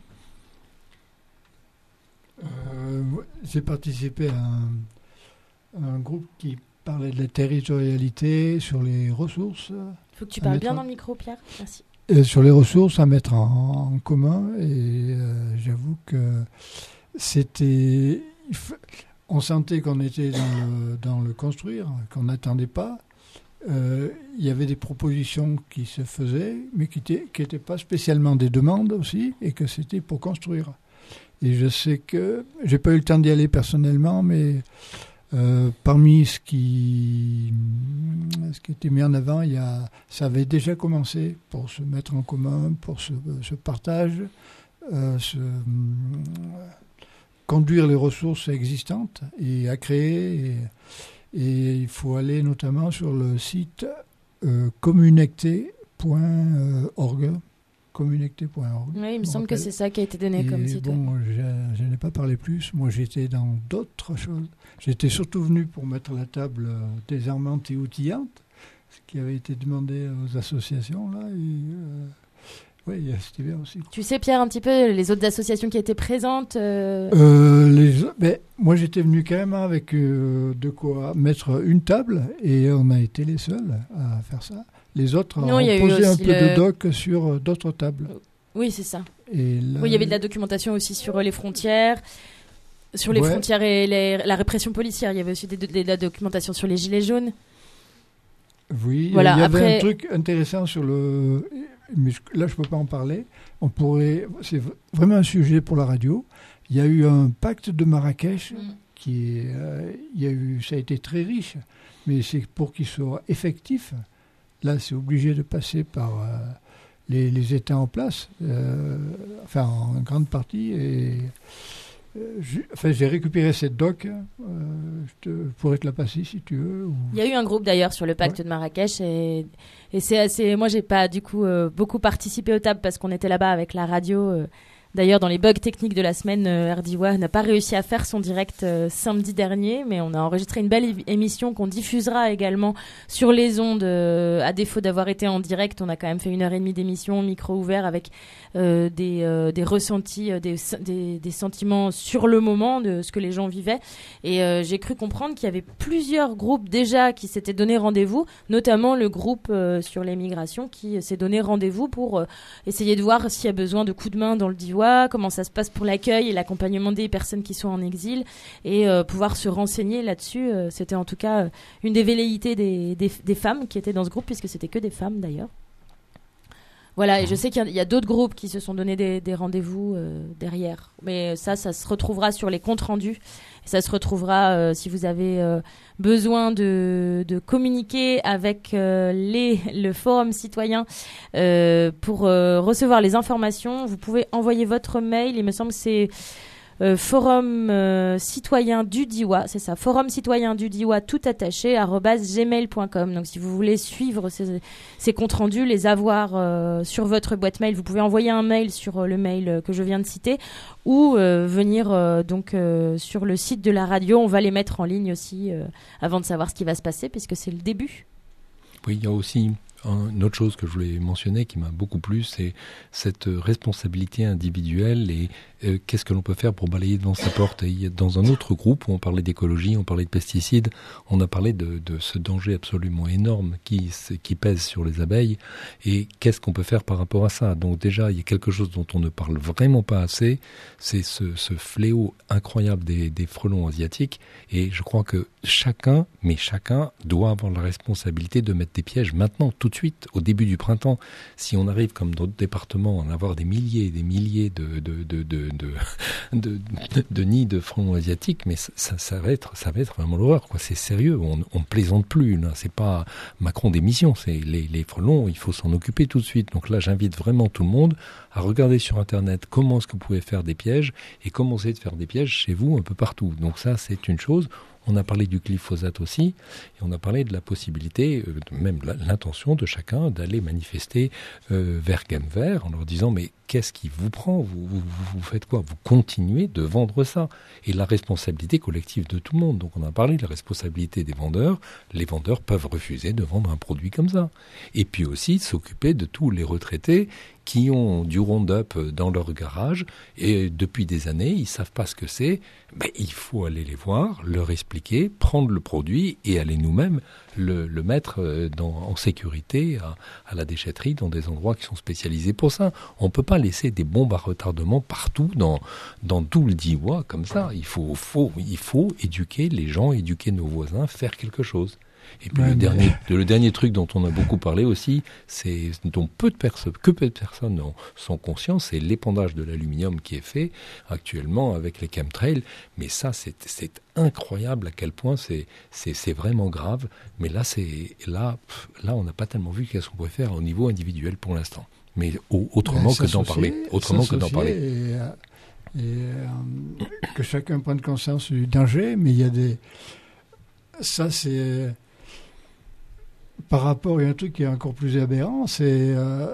J'ai participé à un groupe qui parlait de la territorialité sur les ressources. Il faut que tu parles bien dans le micro, Pierre. Merci. Sur les ressources à mettre en commun, et j'avoue que c'était... On sentait qu'on était dans le construire, qu'on n'attendait pas. Il y avait des propositions qui se faisaient, mais qui n'étaient pas spécialement des demandes aussi, et que c'était pour construire. Et je sais que... J'ai pas eu le temps d'y aller personnellement, mais... parmi ce qui était mis en avant, ça avait déjà commencé pour se mettre en commun, pour ce partage, conduire les ressources existantes et à créer. Et il faut aller notamment sur le site communecté.org. Communecté.org. Oui, il me semble que c'est ça qui a été donné comme site. Bon, je n'ai pas parlé plus. Moi, j'étais dans d'autres choses. J'étais surtout venu pour mettre la table désarmante et outillante, ce qui avait été demandé aux associations, là. Oui, c'était bien aussi. Tu sais, Pierre, un petit peu les autres associations qui étaient présentes moi, j'étais venu carrément avec de quoi mettre une table, et on a été les seuls à faire ça. Les autres ont posé un peu de doc sur d'autres tables. Oui, c'est ça. Et là, oui, il y avait de la documentation aussi sur les frontières, frontières et la répression policière. Il y avait aussi de la documentation sur les gilets jaunes. Oui, voilà, il y avait un truc intéressant sur le... Mais là, je ne peux pas en parler. C'est vraiment un sujet pour la radio. Il y a eu un pacte de Marrakech ça a été très riche, mais c'est pour qu'il soit effectif. Là, c'est obligé de passer par les États en place, en grande partie. j'ai récupéré cette doc. Je pourrais te la passer si tu veux. Il y a eu un groupe d'ailleurs sur le pacte de Marrakech et c'est assez. Moi, j'ai pas du coup beaucoup participé aux tables parce qu'on était là-bas avec la radio. D'ailleurs, dans les bugs techniques de la semaine, RDIWA n'a pas réussi à faire son direct samedi dernier, mais on a enregistré une belle émission qu'on diffusera également sur les ondes. À défaut d'avoir été en direct, on a quand même fait 1h30 d'émission, micro ouvert, avec des ressentis, des sentiments sur le moment de ce que les gens vivaient. Et j'ai cru comprendre qu'il y avait plusieurs groupes déjà qui s'étaient donné rendez-vous, notamment le groupe sur les migrations qui s'est donné rendez-vous pour essayer de voir s'il y a besoin de coups de main dans le DIWA, comment ça se passe pour l'accueil et l'accompagnement des personnes qui sont en exil et pouvoir se renseigner là-dessus. C'était en tout cas une des velléités des femmes qui étaient dans ce groupe, puisque c'était que des femmes d'ailleurs. Voilà, et je sais qu'il y a d'autres groupes qui se sont donné des rendez-vous derrière. Mais ça se retrouvera sur les comptes rendus. Et ça se retrouvera si vous avez besoin de communiquer avec le Forum citoyen pour recevoir les informations. Vous pouvez envoyer votre mail. Il me semble que c'est Forum citoyen du DIWA, c'est ça, Forum citoyen du DIWA tout attaché @gmail.com. Donc si vous voulez suivre ces comptes rendus, les avoir sur votre boîte mail, vous pouvez envoyer un mail sur le mail que je viens de citer ou venir sur le site de la radio. On va les mettre en ligne aussi avant de savoir ce qui va se passer, puisque c'est le début. Oui, il y a aussi une autre chose que je voulais mentionner qui m'a beaucoup plu, c'est cette responsabilité individuelle et qu'est-ce que l'on peut faire pour balayer devant sa porte. Et dans un autre groupe où on parlait d'écologie, on parlait de pesticides, on a parlé de ce danger absolument énorme qui pèse sur les abeilles et qu'est-ce qu'on peut faire par rapport à ça. Donc déjà, il y a quelque chose dont on ne parle vraiment pas assez, c'est ce fléau incroyable des frelons asiatiques, et je crois que chacun doit avoir la responsabilité de mettre des pièges maintenant, tout de suite, au début du printemps. Si on arrive, comme dans d'autres départements, à en avoir des milliers et des milliers de nids de frelons asiatiques, mais ça va être vraiment l'horreur, quoi. C'est sérieux, on plaisante plus, là. C'est pas Macron d'émission, c'est les frelons, il faut s'en occuper tout de suite. Donc là, j'invite vraiment tout le monde à regarder sur Internet comment est-ce que vous pouvez faire des pièges et commencer de faire des pièges chez vous un peu partout. Donc ça, c'est une chose. On a parlé du glyphosate aussi, et on a parlé de la possibilité, même l'intention de chacun d'aller manifester vers Game Vert en leur disant mais qu'est-ce qui vous prend, vous faites quoi, vous continuez de vendre ça, et la responsabilité collective de tout le monde. Donc on a parlé de la responsabilité des vendeurs, les vendeurs peuvent refuser de vendre un produit comme ça, et puis aussi s'occuper de tous les retraités qui ont du Roundup dans leur garage et depuis des années, ils savent pas ce que c'est. Ben, il faut aller les voir, leur expliquer, prendre le produit et aller nous-mêmes le mettre en sécurité à la déchetterie dans des endroits qui sont spécialisés pour ça. On peut pas laisser des bombes à retardement partout dans tout le DIWA comme ça. Il faut éduquer les gens, éduquer nos voisins, faire quelque chose. Et puis le dernier truc dont on a beaucoup parlé aussi, c'est dont peu de personnes sont conscients, c'est l'épandage de l'aluminium qui est fait actuellement avec les chemtrails. Mais ça, c'est incroyable à quel point c'est vraiment grave. Mais là, on n'a pas tellement vu qu'est-ce qu'on pouvait faire au niveau individuel pour l'instant. Mais autrement que d'en parler. Que chacun prenne conscience du danger, mais il y a des... Ça, c'est... Par rapport, il y a un truc qui est encore plus aberrant, c'est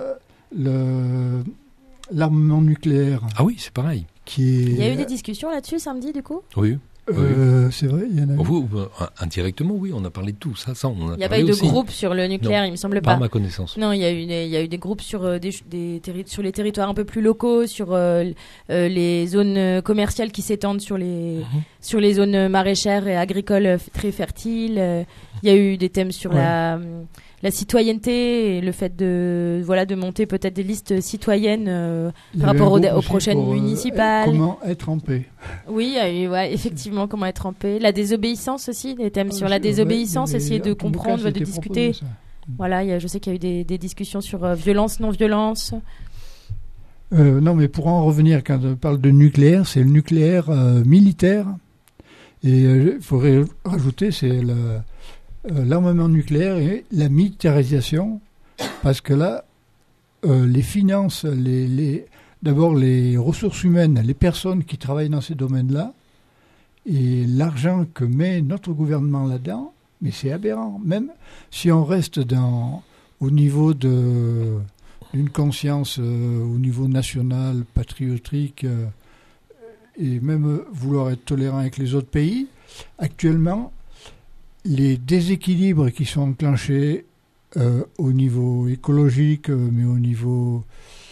l'armement nucléaire. Ah oui, c'est pareil. Il y a eu des discussions là-dessus samedi, du coup ? Oui. C'est vrai, il y en a eu. Indirectement, oui, on a parlé de tout ça. Il n'y a pas eu de groupe sur le nucléaire, il me semble pas. Pas à ma connaissance. Non, il y a eu des groupes sur sur les territoires un peu plus locaux, sur les zones commerciales qui s'étendent sur les zones maraîchères et agricoles très fertiles. Il y a eu des thèmes sur la citoyenneté et le fait de monter peut-être des listes citoyennes par rapport aux prochaines municipales. Comment être en paix. Oui, effectivement, comment être en paix. La désobéissance aussi, des thèmes sur la désobéissance, essayer de comprendre, de discuter. Voilà, je sais qu'il y a eu des discussions sur violence, non-violence. Non, mais pour en revenir, quand on parle de nucléaire, c'est le nucléaire militaire. Et il faudrait rajouter, c'est l'armement nucléaire et la militarisation, parce que là, les finances, d'abord les ressources humaines, les personnes qui travaillent dans ces domaines-là, et l'argent que met notre gouvernement là-dedans, mais c'est aberrant. Même si on reste au niveau d'une conscience au niveau national, patriotique, et même vouloir être tolérant avec les autres pays, actuellement, les déséquilibres qui sont enclenchés au niveau écologique, mais au niveau...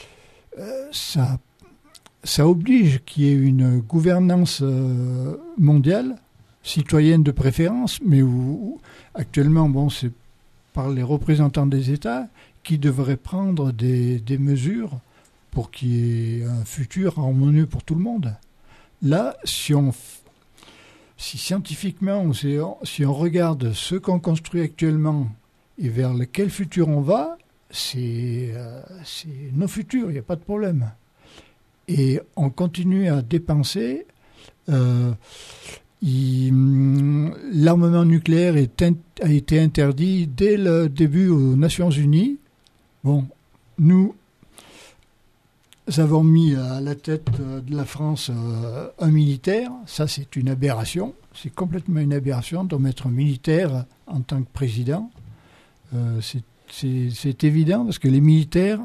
ça oblige qu'il y ait une gouvernance mondiale, citoyenne de préférence, mais où actuellement, c'est par les représentants des États qui devraient prendre des mesures pour qu'il y ait un futur harmonieux pour tout le monde. Là, si scientifiquement, si on regarde ce qu'on construit actuellement et vers quel futur on va, c'est nos futurs, il n'y a pas de problème. Et on continue à dépenser. L'armement nucléaire a été interdit dès le début aux Nations Unies. Bon, nous avons mis à la tête de la France un militaire. Ça, c'est une aberration. C'est complètement une aberration de mettre un militaire en tant que président. C'est évident parce que les militaires,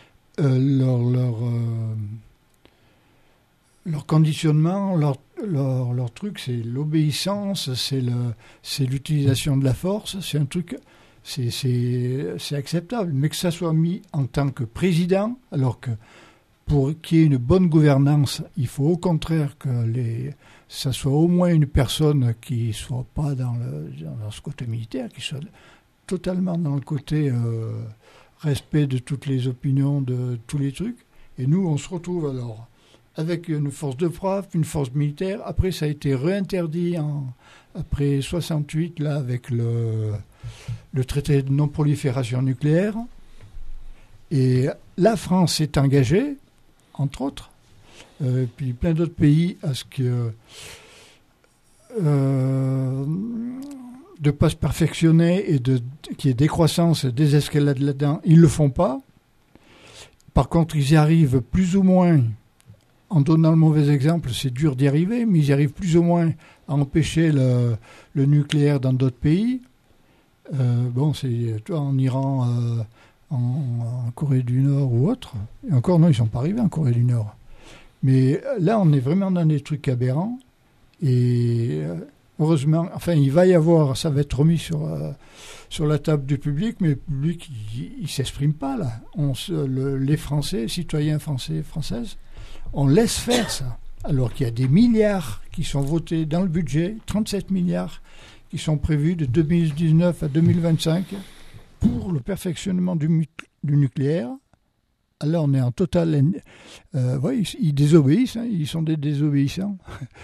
leur conditionnement, leur truc, c'est l'obéissance, c'est l'utilisation de la force, c'est un truc, c'est acceptable. Mais que ça soit mis en tant que président, alors que pour qu'il y ait une bonne gouvernance, il faut au contraire que ça soit au moins une personne qui ne soit pas dans ce côté militaire, qui soit totalement dans le côté respect de toutes les opinions, de tous les trucs. Et nous, on se retrouve alors avec une force de frappe, une force militaire. Après, ça a été réinterdit après 68, là, avec le traité de non-prolifération nucléaire. Et la France s'est engagée, entre autres, puis plein d'autres pays, à ce que de ne pas se perfectionner et qu'il y ait décroissance, des escalades là-dedans. Ils ne le font pas. Par contre, ils y arrivent plus ou moins, en donnant le mauvais exemple, c'est dur d'y arriver, mais ils y arrivent plus ou moins à empêcher le nucléaire dans d'autres pays. C'est en Iran, en Corée du Nord ou autre. Et encore, non, ils ne sont pas arrivés en Corée du Nord. Mais là, on est vraiment dans des trucs aberrants. Et heureusement, il va y avoir, ça va être remis sur la table du public, mais le public, il ne s'exprime pas là. Les Français, citoyens français et françaises, on laisse faire ça. Alors qu'il y a des milliards qui sont votés dans le budget, 37 milliards qui sont prévus de 2019 à 2025 pour le perfectionnement du nucléaire. Alors on est en total... ils désobéissent, ils sont des désobéissants.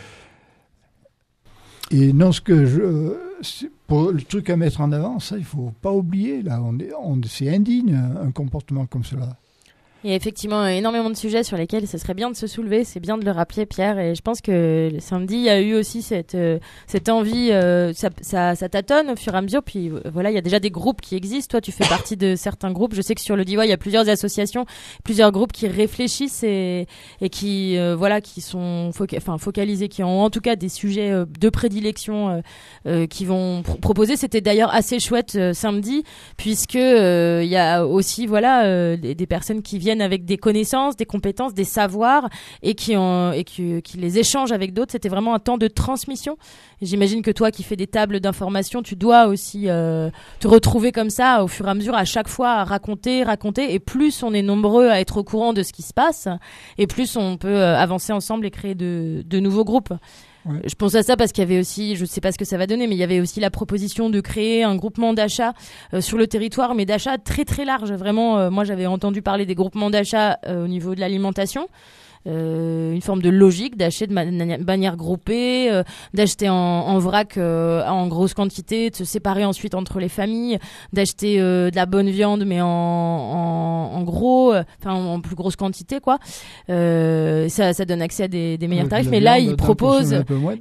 Et non, pour le truc à mettre en avant, ça, il ne faut pas oublier. Là, c'est indigne, un comportement comme cela. Il y a effectivement énormément de sujets sur lesquels ce serait bien de se soulever, c'est bien de le rappeler, Pierre, et je pense que le samedi, il y a eu aussi cette envie, ça tâtonne au fur et à mesure, puis voilà, il y a déjà des groupes qui existent, toi tu fais partie de certains groupes, je sais que sur le Diois, il y a plusieurs associations, plusieurs groupes qui réfléchissent et qui qui sont focalisés, qui ont en tout cas des sujets de prédilection qui vont proposer. C'était d'ailleurs assez chouette samedi, puisque il y a aussi des personnes qui viennent avec des connaissances, des compétences, des savoirs et qui les échangent avec d'autres. C'était vraiment un temps de transmission. Et j'imagine que toi qui fais des tables d'information, tu dois aussi te retrouver comme ça au fur et à mesure, à chaque fois à raconter. Et plus on est nombreux à être au courant de ce qui se passe, et plus on peut avancer ensemble et créer de nouveaux groupes. Ouais. Je pense à ça parce qu'il y avait aussi, je ne sais pas ce que ça va donner, mais il y avait aussi la proposition de créer un groupement d'achat sur le territoire, mais d'achat très très large. Vraiment, moi j'avais entendu parler des groupements d'achat au niveau de l'alimentation. Une forme de logique d'acheter de manière groupée, d'acheter en vrac en grosse quantité, de se séparer ensuite entre les familles, d'acheter de la bonne viande mais en gros, en plus grosse quantité quoi. Ça donne accès à des meilleurs tarifs, mais là il propose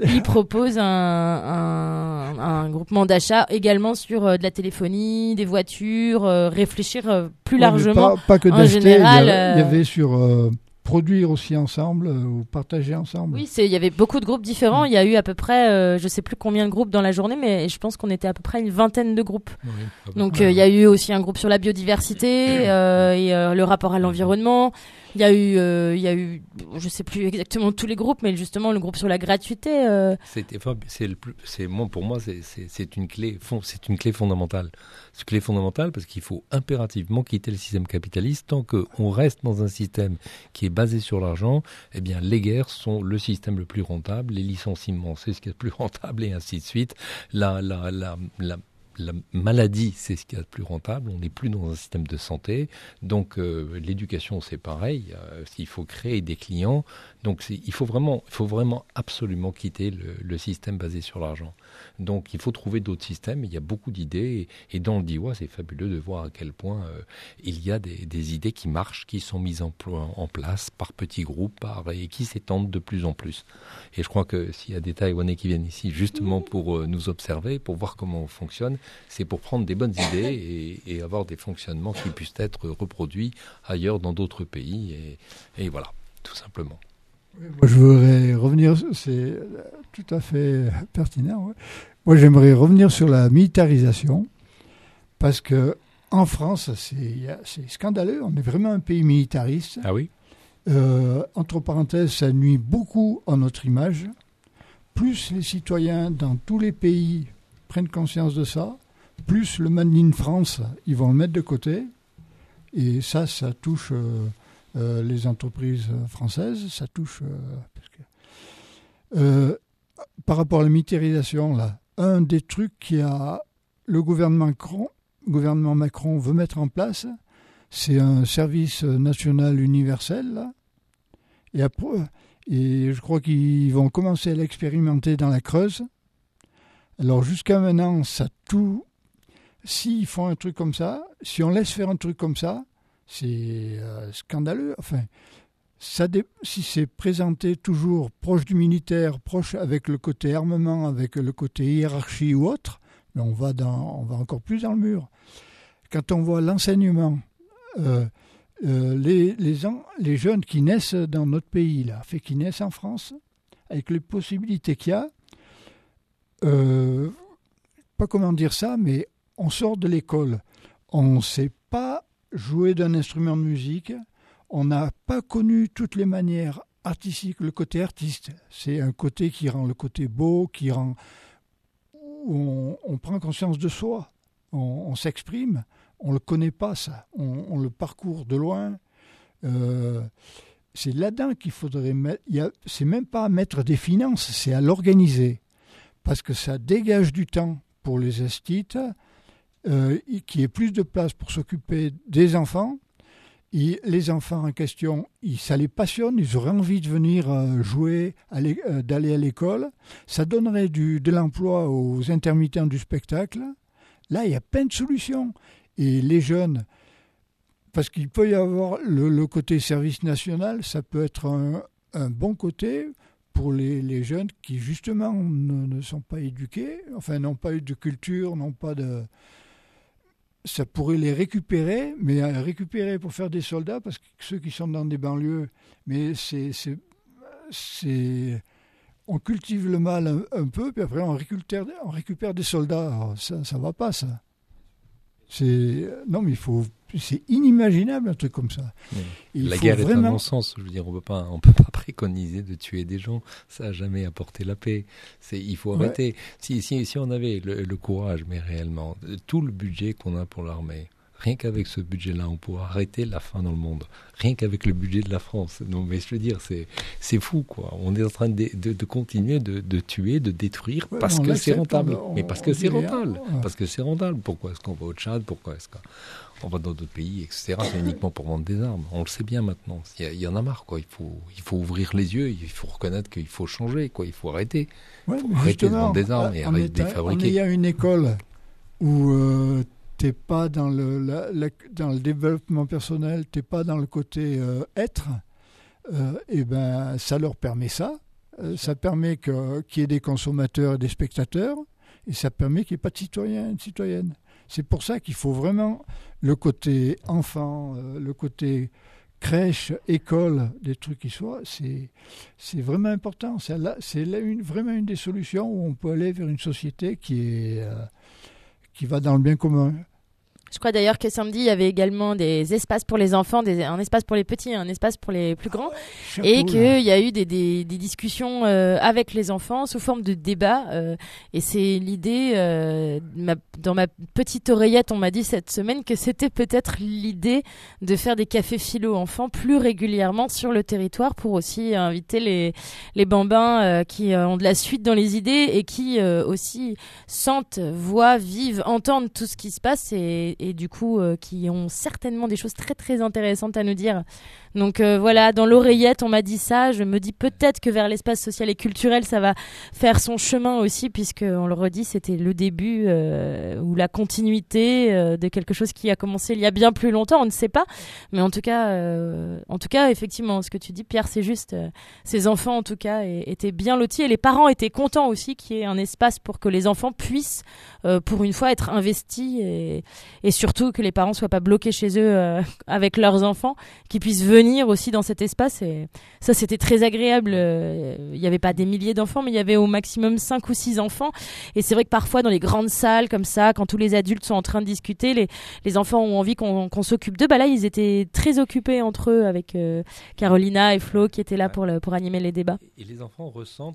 un groupement d'achat également sur de la téléphonie, des voitures, réfléchir plus largement pas que en général. Il y avait sur produire aussi ensemble ou partager ensemble. Oui, il y avait beaucoup de groupes différents. Il y a eu à peu près, je ne sais plus combien de groupes dans la journée, mais je pense qu'on était à peu près une vingtaine de groupes. Oui, donc il y a eu aussi un groupe sur la biodiversité et le rapport à l'environnement. Il y a eu, je ne sais plus exactement tous les groupes, mais justement le groupe sur la gratuité. Pour moi, c'est une clé fondamentale. C'est une clé fondamentale parce qu'il faut impérativement quitter le système capitaliste. Tant qu'on reste dans un système qui est basé sur l'argent, eh bien les guerres sont le système le plus rentable, les licenciements c'est ce qui est le plus rentable et ainsi de suite. La maladie, c'est ce qu'il y a de plus rentable. On n'est plus dans un système de santé. Donc, l'éducation, c'est pareil. Il faut créer des clients. Donc, il faut vraiment absolument quitter le système basé sur l'argent. Donc, il faut trouver d'autres systèmes. Il y a beaucoup d'idées. Et dans le DIWA, c'est fabuleux de voir à quel point il y a des idées qui marchent, qui sont mises en place par petits groupes et qui s'étendent de plus en plus. Et je crois que s'il y a des Taïwanais qui viennent ici justement pour nous observer, pour voir comment on fonctionne, c'est pour prendre des bonnes idées et avoir des fonctionnements qui puissent être reproduits ailleurs dans d'autres pays. Et voilà, tout simplement. Moi, je voudrais revenir, c'est tout à fait pertinent. Ouais. Moi, j'aimerais revenir sur la militarisation, parce qu'en France, c'est scandaleux. On est vraiment un pays militariste. Ah oui. Entre parenthèses, ça nuit beaucoup à notre image. Plus les citoyens dans tous les pays prennent conscience de ça, plus le Made in France, ils vont le mettre de côté. Et ça touche les entreprises françaises, ça touche... par rapport à la militarisation, là, un des trucs le gouvernement Macron veut mettre en place, c'est un service national universel, là. Et je crois qu'ils vont commencer à l'expérimenter dans la Creuse. Alors jusqu'à maintenant, s'ils font un truc comme ça, si on laisse faire un truc comme ça, c'est scandaleux. Enfin, si c'est présenté toujours proche du militaire, proche avec le côté armement, avec le côté hiérarchie ou autre, mais on va encore plus dans le mur. Quand on voit l'enseignement, les jeunes qui naissent dans notre pays, là, qui naissent en France, avec les possibilités qu'il y a, pas comment dire ça, mais on sort de l'école, on ne sait pas jouer d'un instrument de musique, on n'a pas connu toutes les manières artistiques, le côté artiste, c'est un côté qui rend le côté beau, où on prend conscience de soi, on s'exprime, on ne le connaît pas ça, on le parcourt de loin. C'est là-dedans qu'il faudrait mettre, c'est même pas à mettre des finances, c'est à l'organiser, parce que ça dégage du temps pour les instituts, qu'il y ait plus de place pour s'occuper des enfants. Et les enfants en question, ça les passionne, ils auraient envie de venir jouer, d'aller à l'école. Ça donnerait de l'emploi aux intermittents du spectacle. Là, il y a plein de solutions. Et les jeunes, parce qu'il peut y avoir le côté service national, ça peut être un bon côté pour les jeunes qui, justement, ne sont pas éduqués, enfin, n'ont pas eu de culture, n'ont pas de... Ça pourrait les récupérer, mais récupérer pour faire des soldats, parce que ceux qui sont dans des banlieues, mais on cultive le mal un peu, puis après on récupère des soldats. Alors ça va pas, ça. Non, mais c'est inimaginable un truc comme ça. La guerre est un non-sens. Je veux dire, on peut pas préconiser de tuer des gens. Ça n'a jamais apporté la paix. Il faut arrêter. Si on avait le courage, mais réellement, tout le budget qu'on a pour l'armée, rien qu'avec ce budget-là, on pourrait arrêter la faim dans le monde. Rien qu'avec le budget de la France. Non, mais je veux dire, c'est fou, quoi. On est en train de continuer de tuer, de détruire, parce que c'est rentable. Mais parce que c'est rentable. Parce que c'est rentable. Pourquoi est-ce qu'on va au Tchad? Pourquoi est-ce qu'on va dans d'autres pays, etc. C'est uniquement pour vendre des armes. On le sait bien maintenant. Il y en a marre, quoi. Il faut ouvrir les yeux. Il faut reconnaître qu'il faut changer, quoi. Il faut arrêter. Il faut arrêter de vendre des armes et arrêter de les fabriquer. Il y a une école où... t'es pas dans le développement personnel, t'es pas dans le côté être, et ben ça leur permet ça. Ça permet qu'il y ait des consommateurs et des spectateurs, et ça permet qu'il n'y ait pas de citoyens et de citoyennes. C'est pour ça qu'il faut vraiment le côté enfant, le côté crèches, écoles, des trucs qui soient, c'est vraiment important. C'est vraiment une des solutions où on peut aller vers une société qui va dans le bien commun. Je crois d'ailleurs que samedi, il y avait également des espaces pour les enfants, un espace pour les petits et un espace pour les plus grands. Et qu'il y a eu des discussions avec les enfants sous forme de débat. Et c'est l'idée, dans ma petite oreillette, on m'a dit cette semaine que c'était peut-être l'idée de faire des cafés philo enfants plus régulièrement sur le territoire pour aussi inviter les bambins qui ont de la suite dans les idées et qui aussi sentent, voient, vivent, entendent tout ce qui se passe et du coup qui ont certainement des choses très très intéressantes à nous dire. Donc voilà, dans l'oreillette on m'a dit ça, je me dis peut-être que vers l'espace social et culturel ça va faire son chemin aussi, puisque on le redit, c'était le début ou la continuité de quelque chose qui a commencé il y a bien plus longtemps, on ne sait pas, mais en tout cas effectivement ce que tu dis Pierre, c'est juste, ces enfants en tout cas étaient bien lotis et les parents étaient contents aussi qu'il y ait un espace pour que les enfants puissent pour une fois être investis et surtout que les parents soient pas bloqués chez eux avec leurs enfants, qu'ils puissent venir aussi dans cet espace, et ça c'était très agréable. Il n'y avait pas des milliers d'enfants, mais il y avait au maximum 5 ou 6 enfants, et c'est vrai que parfois dans les grandes salles comme ça, quand tous les adultes sont en train de discuter, les enfants ont envie qu'on s'occupe d'eux. Bah là ils étaient très occupés entre eux avec Carolina et Flo qui étaient là pour animer les débats. Et les enfants ressentent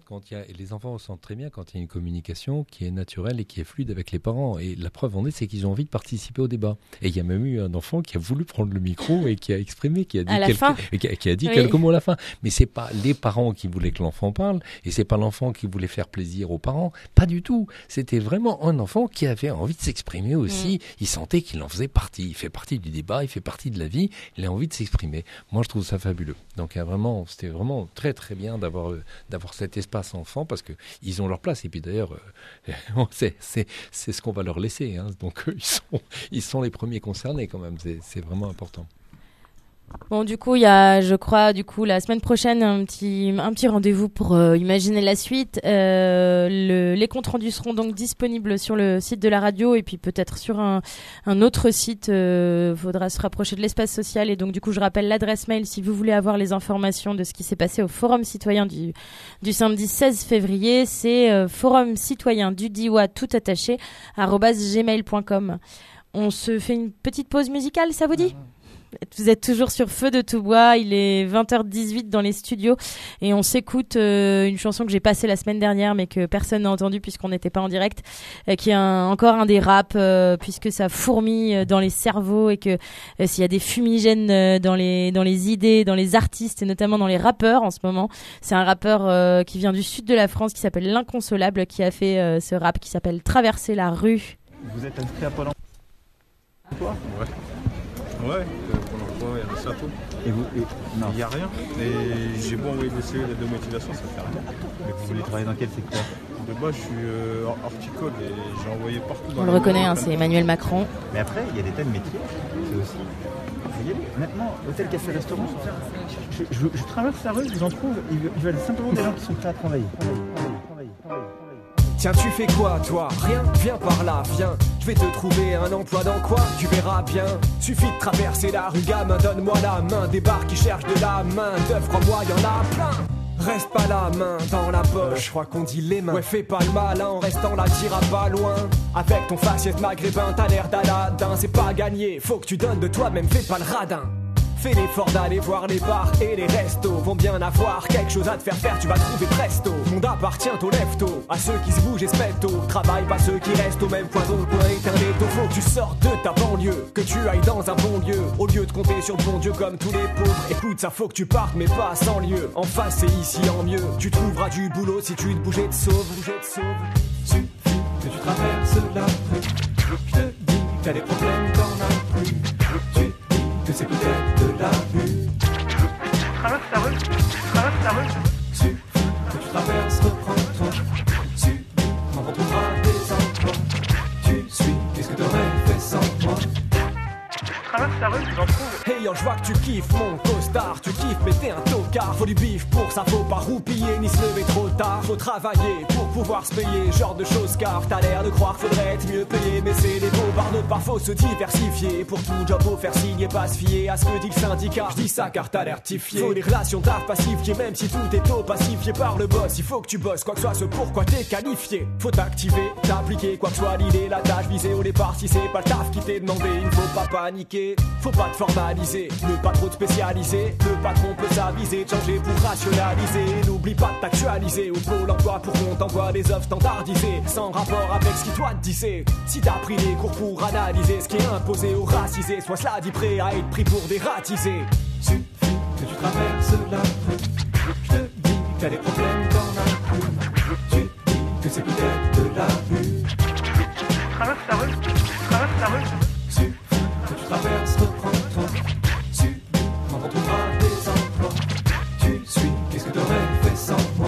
très bien quand il y a une communication qui est naturelle et qui est fluide avec les parents, et la preuve en est, c'est qu'ils ont envie de participer au débat. Et il y a même eu un enfant qui a voulu prendre le micro et qui a exprimé, qui a dit quelques mots à la fin. Mais c'est pas les parents qui voulaient que l'enfant parle, et c'est pas l'enfant qui voulait faire plaisir aux parents, pas du tout. C'était vraiment un enfant qui avait envie de s'exprimer aussi. Il sentait qu'il en faisait partie. Il fait partie du débat, il fait partie de la vie. Il a envie de s'exprimer. Moi, je trouve ça fabuleux. Donc, c'était vraiment très très bien d'avoir cet espace enfant, parce que ils ont leur place. Et puis d'ailleurs, c'est ce qu'on va leur laisser. Hein. Donc, ils sont les premiers concernés quand même. C'est vraiment important. Bon, du coup, il y a, je crois, la semaine prochaine, un petit rendez-vous pour imaginer la suite. Les comptes rendus seront donc disponibles sur le site de la radio et puis peut-être sur un autre site. Faudra se rapprocher de l'espace social, et donc du coup, je rappelle l'adresse mail si vous voulez avoir les informations de ce qui s'est passé au Forum Citoyen du samedi 16 février. C'est Forum Citoyen du Diois tout attaché @gmail.com. On se fait une petite pause musicale, ça vous dit ? Vous êtes toujours sur Feu de tout bois, il est 20h18 dans les studios et on s'écoute une chanson que j'ai passée la semaine dernière mais que personne n'a entendue puisqu'on n'était pas en direct, qui est encore un des raps puisque ça fourmille dans les cerveaux et que s'il y a des fumigènes dans les idées, dans les artistes et notamment dans les rappeurs en ce moment. C'est un rappeur qui vient du sud de la France qui s'appelle L'Inconsolable, qui a fait ce rap qui s'appelle Traverser la rue. Vous êtes inscrit à Pôle emploi ? Ouais, pour l'emploi, il y a des sapos. Et vous il n'y a rien. Et j'ai beau envoyer des CV de motivation, ça ne fait rien. Mais vous voulez travailler dans quel secteur ? De base, je suis horticole et j'ai envoyé partout. On le reconnaît, c'est Emmanuel Macron. Mais après, il y a des tas de métiers. C'est aussi. Vous voyez, maintenant, hôtel, café, restaurant, je traverse la rue, je vous en trouve. Ils veulent simplement des gens qui sont prêts à travailler. Tiens, tu fais quoi, toi ? Rien ? Viens par là, viens. Je vais te trouver un emploi dans quoi ? Tu verras bien. Suffit de traverser la rue, gamin, donne-moi la main. Des bars qui cherchent de la main d'œuvre, crois-moi, y'en a plein. Reste pas la main dans la poche, je crois qu'on dit les mains. Ouais, fais pas le malin, en restant là, t'iras pas loin. Avec ton faciès maghrébin, t'as l'air d'Aladin. C'est pas gagné, faut que tu donnes de toi-même, fais pas le radin. Fais l'effort d'aller voir les bars et les restos. Vont bien avoir quelque chose à te faire, tu vas trouver presto. Le monde appartient aux lève-tôt, à ceux qui se bougent et se mettent tôt. Travaille pas ceux qui restent au même point dans le coin éternel. Faut que tu sortes de ta banlieue, que tu ailles dans un bon lieu. Au lieu de compter sur le bon Dieu comme tous les pauvres. Écoute, ça faut que tu partes mais pas sans lieu. En face c'est ici en mieux, tu trouveras du boulot si tu te bouger de sauve. Suffit que tu traverses la rue. Je te dis que t'as des problèmes dans la rue. Tu dis que c'est peut-être de l'abus. Traverse la rue. Suffit que tu traverses, reprends-toi. Suffit qu'on retrouvera des emplois. Tu suis, qu'est-ce que t'aurais fait sans moi? Traverse la rue, tu en trouves. Hey je vois que tu kiffes mon costard. Tu kiffes mais t'es un tocard. Faut du bif pour ça, faut pas roupiller ni se lever trop tard. Faut travailler pour pouvoir se payer, genre de choses car t'as l'air de croire faudrait être mieux payé. Mais c'est des beaux par d'autres, parfois se diversifier. Pour tout job faut faire signer, pas se fier à ce que dit le syndicat. Je dis ça car t'as l'air tifié. Faut des relations taf pacifiées, même si tout est au pacifié par le boss. Il faut que tu bosses, quoi que soit ce pourquoi t'es qualifié. Faut t'activer, t'appliquer, quoi que soit l'idée, la tâche visée au départ. Si c'est pas le taf qui t'est demandé, il ne faut pas paniquer. Faut pas te formaliser, ne pas trop te spécialiser. Le patron peut s'aviser, de changer pour rationaliser. N'oublie pas de t'actualiser au pôle emploi pour qu'on t'envoie des offres standardisées, sans rapport avec ce qui toi te disait. Si t'as pris des cours pour analyser ce qui est imposé aux racisés, sois cela dit prêt à être pris pour dératisé. Suffit que tu traverses la rue, je te dis que t'as des problèmes dans la rue. Tu dis que c'est peut-être de l'abus. Traverse la rue, traverse la rue. Suffit que tu traverses, reprends-toi. Subitement on trouvera des emplois. Tu suis, qu'est-ce que t'aurais fait sans moi?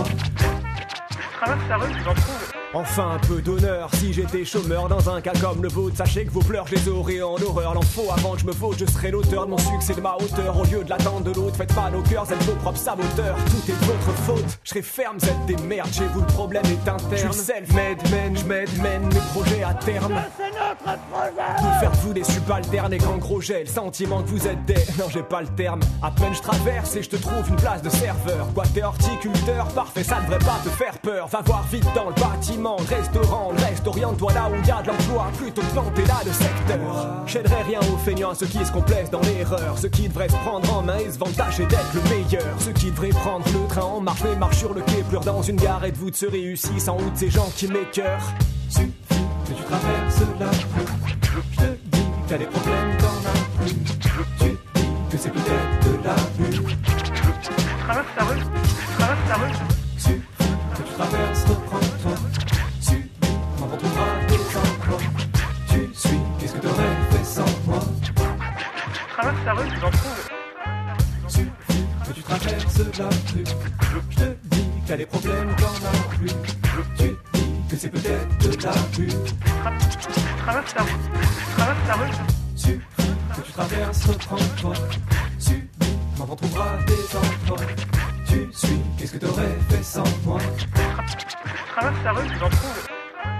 Traverse la rue, tu en trouves. Enfin un peu d'honneur, si j'étais chômeur dans un cas comme le vôtre, sachez que vos pleurs je les aurais en horreur. L'en faut avant que je me faute, je serai l'auteur de mon succès, de ma hauteur. Au lieu de l'attente de l'autre, faites mal au cœur, êtes vos propres saboteurs. Tout est de votre faute, je serai ferme, vous êtes des merdes. Chez vous le problème est interne. Je suis self-made man, je mène mes projets à terme. C'est notre projet. Pour faire de vous des subalternes et qu'en gros j'ai le sentiment que vous êtes des... Non j'ai pas le terme. À peine je traverse et je te trouve une place de serveur. Quoi t'es horticulteur, parfait ça devrait pas te faire peur. Va voir vite dans le bâtiment, le restaurant, le reste, oriente-toi là où il y a de l'emploi, plutôt que planter là de secteur. J'aiderai rien aux feignants, ceux qui se complaisent dans l'erreur, ceux qui devraient se prendre en main et se vantager d'être le meilleur, ceux qui devraient prendre le train en marche mais marchent sur le quai, pleurent dans une gare et de vous de se réussir sans doute ces gens qui m'écœurent. Suffit que tu traverses la rue, je te dis que t'as des problèmes dans la rue, tu dis que c'est peut-être de l'abus. Traverse la rue, traverse la rue. Suffit que tu traverses, reprends-toi. On trouvera des emplois. Tu suis, qu'est-ce que t'aurais fait sans moi? Traverse la rue, tu en trouves. Suffit que tu traverses la rue, je te dis que t'as des problèmes dans la rue. Tu dis que c'est peut-être de l'abus. Traverse la rue, traverse la rue. Suffit que tu traverses, reprends-toi. Subitement on trouvera des emplois. Tu suis, qu'est-ce que t'aurais fait sans moi? Traverse la rue, tu en trouves.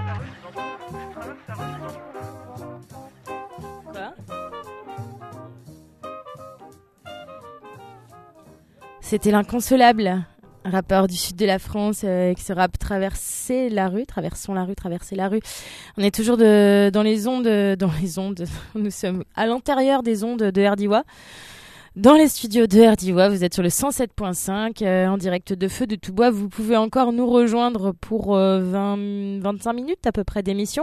C'était l'Inconsolable, un rappeur du sud de la France avec ce rap Traverser la rue, traversons la rue, traverser la rue. On est toujours dans les ondes, nous sommes à l'intérieur des ondes de RDIWA. Dans les studios de RDIWA, vous êtes sur le 107.5 en direct de Feu de Toubois. Vous pouvez encore nous rejoindre pour 25 minutes à peu près d'émission.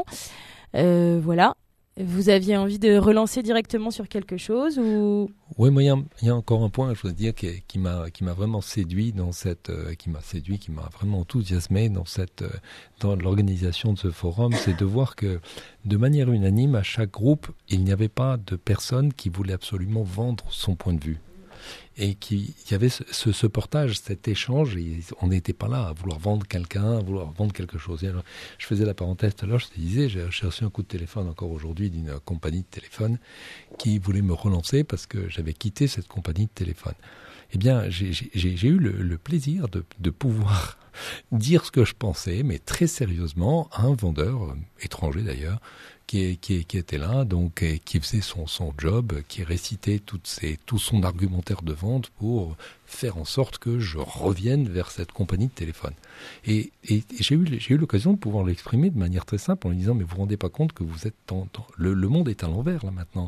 Voilà. Vous aviez envie de relancer directement sur quelque chose ou... Oui, moi, il y a encore un point, je voudrais dire, qui m'a vraiment séduit dans cette, qui m'a vraiment enthousiasmé dans l'organisation de ce forum, c'est de voir que, de manière unanime, à chaque groupe, il n'y avait pas de personne qui voulait absolument vendre son point de vue. Et il y avait ce portage, cet échange, et on n'était pas là à vouloir vendre quelqu'un, à vouloir vendre quelque chose. Et alors, je faisais la parenthèse tout à l'heure, je te disais, j'ai reçu un coup de téléphone encore aujourd'hui d'une compagnie de téléphone qui voulait me relancer parce que j'avais quitté cette compagnie de téléphone. Eh bien, j'ai eu le plaisir de pouvoir dire ce que je pensais, mais très sérieusement, à un vendeur, étranger d'ailleurs, qui était là, donc qui faisait son job, qui récitait tout son argumentaire de vente pour faire en sorte que je revienne vers cette compagnie de téléphone. Et j'ai eu l'occasion de pouvoir l'exprimer de manière très simple en lui disant, mais vous vous rendez pas compte que vous êtes le monde est à l'envers là maintenant.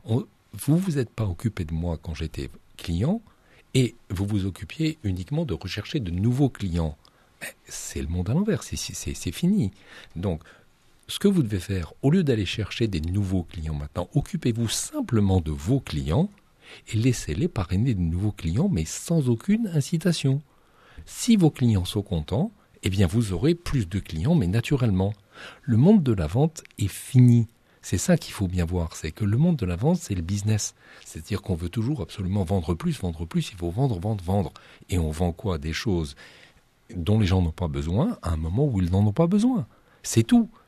Vous êtes pas occupé de moi quand j'étais client et vous vous occupiez uniquement de rechercher de nouveaux clients. C'est le monde à l'envers, c'est fini. Donc, ce que vous devez faire, au lieu d'aller chercher des nouveaux clients maintenant, occupez-vous simplement de vos clients et laissez-les parrainer de nouveaux clients, mais sans aucune incitation. Si vos clients sont contents, eh bien vous aurez plus de clients, mais naturellement. Le monde de la vente est fini. C'est ça qu'il faut bien voir, c'est que le monde de la vente, c'est le business. C'est-à-dire qu'on veut toujours absolument vendre plus, il faut vendre. Et on vend quoi? Des choses dont les gens n'ont pas besoin à un moment où ils n'en ont pas besoin. C'est tout.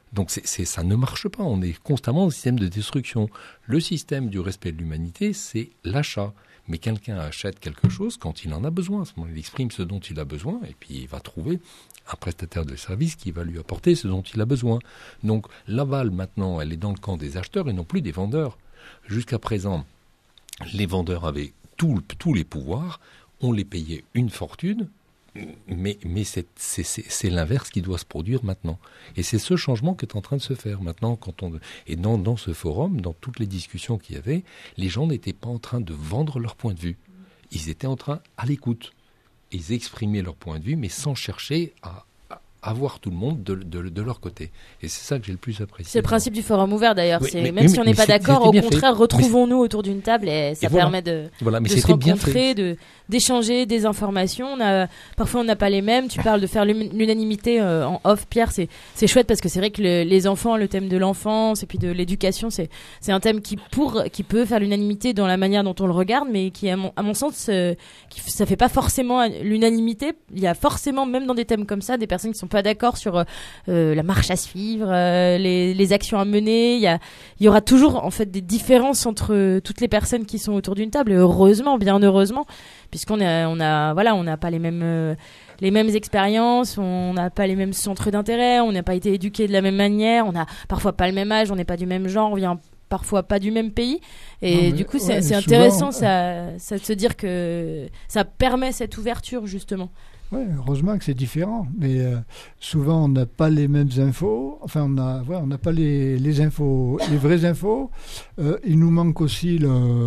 Donc ça ne marche pas, on est constamment dans un système de destruction. Le système du respect de l'humanité, c'est l'achat. Mais quelqu'un achète quelque chose quand il en a besoin. À ce moment, il exprime ce dont il a besoin et puis il va trouver un prestataire de service qui va lui apporter ce dont il a besoin. Donc l'aval, maintenant, elle est dans le camp des acheteurs et non plus des vendeurs. Jusqu'à présent, les vendeurs avaient tous les pouvoirs, on les payait une fortune, mais c'est l'inverse qui doit se produire maintenant. Et c'est ce changement qui est en train de se faire maintenant. Et dans ce forum, dans toutes les discussions qu'il y avait, les gens n'étaient pas en train de vendre leur point de vue. Ils étaient en train, à l'écoute. Ils exprimaient leur point de vue, mais sans chercher à avoir tout le monde de leur côté. Et c'est ça que j'ai le plus apprécié. C'est le principe du forum ouvert d'ailleurs. Oui, même si on n'est pas d'accord, au contraire, retrouvons-nous autour d'une table et ça permet de se rencontrer, d'échanger des informations. Parfois on n'a pas les mêmes. Tu parles de faire l'unanimité en off, Pierre. C'est chouette parce que c'est vrai que les enfants, le thème de l'enfance et puis de l'éducation, c'est un thème qui peut faire l'unanimité dans la manière dont on le regarde, mais qui, à mon sens, ça fait pas forcément l'unanimité. Il y a forcément, même dans des thèmes comme ça, des personnes qui sont pas d'accord sur la marche à suivre, les actions à mener. Il y aura toujours en fait des différences entre toutes les personnes qui sont autour d'une table. Et heureusement, bien heureusement, puisqu'on n'a pas les mêmes expériences, on n'a pas les mêmes centres d'intérêt, on n'a pas été éduqués de la même manière, on n'a parfois pas le même âge, on n'est pas du même genre, on vient parfois pas du même pays. Et du coup, c'est intéressant ça de se dire que ça permet cette ouverture justement. Oui, heureusement que c'est différent, mais souvent on n'a pas les mêmes infos, enfin on n'a pas les infos, les vraies infos. Il nous manque aussi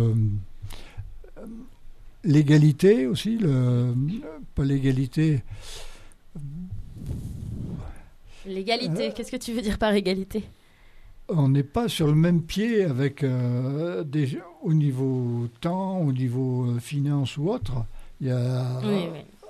l'égalité aussi, pas l'égalité. L'égalité, qu'est-ce que tu veux dire par égalité ? On n'est pas sur le même pied avec au niveau temps, au niveau finance ou autre. Il y a... Oui.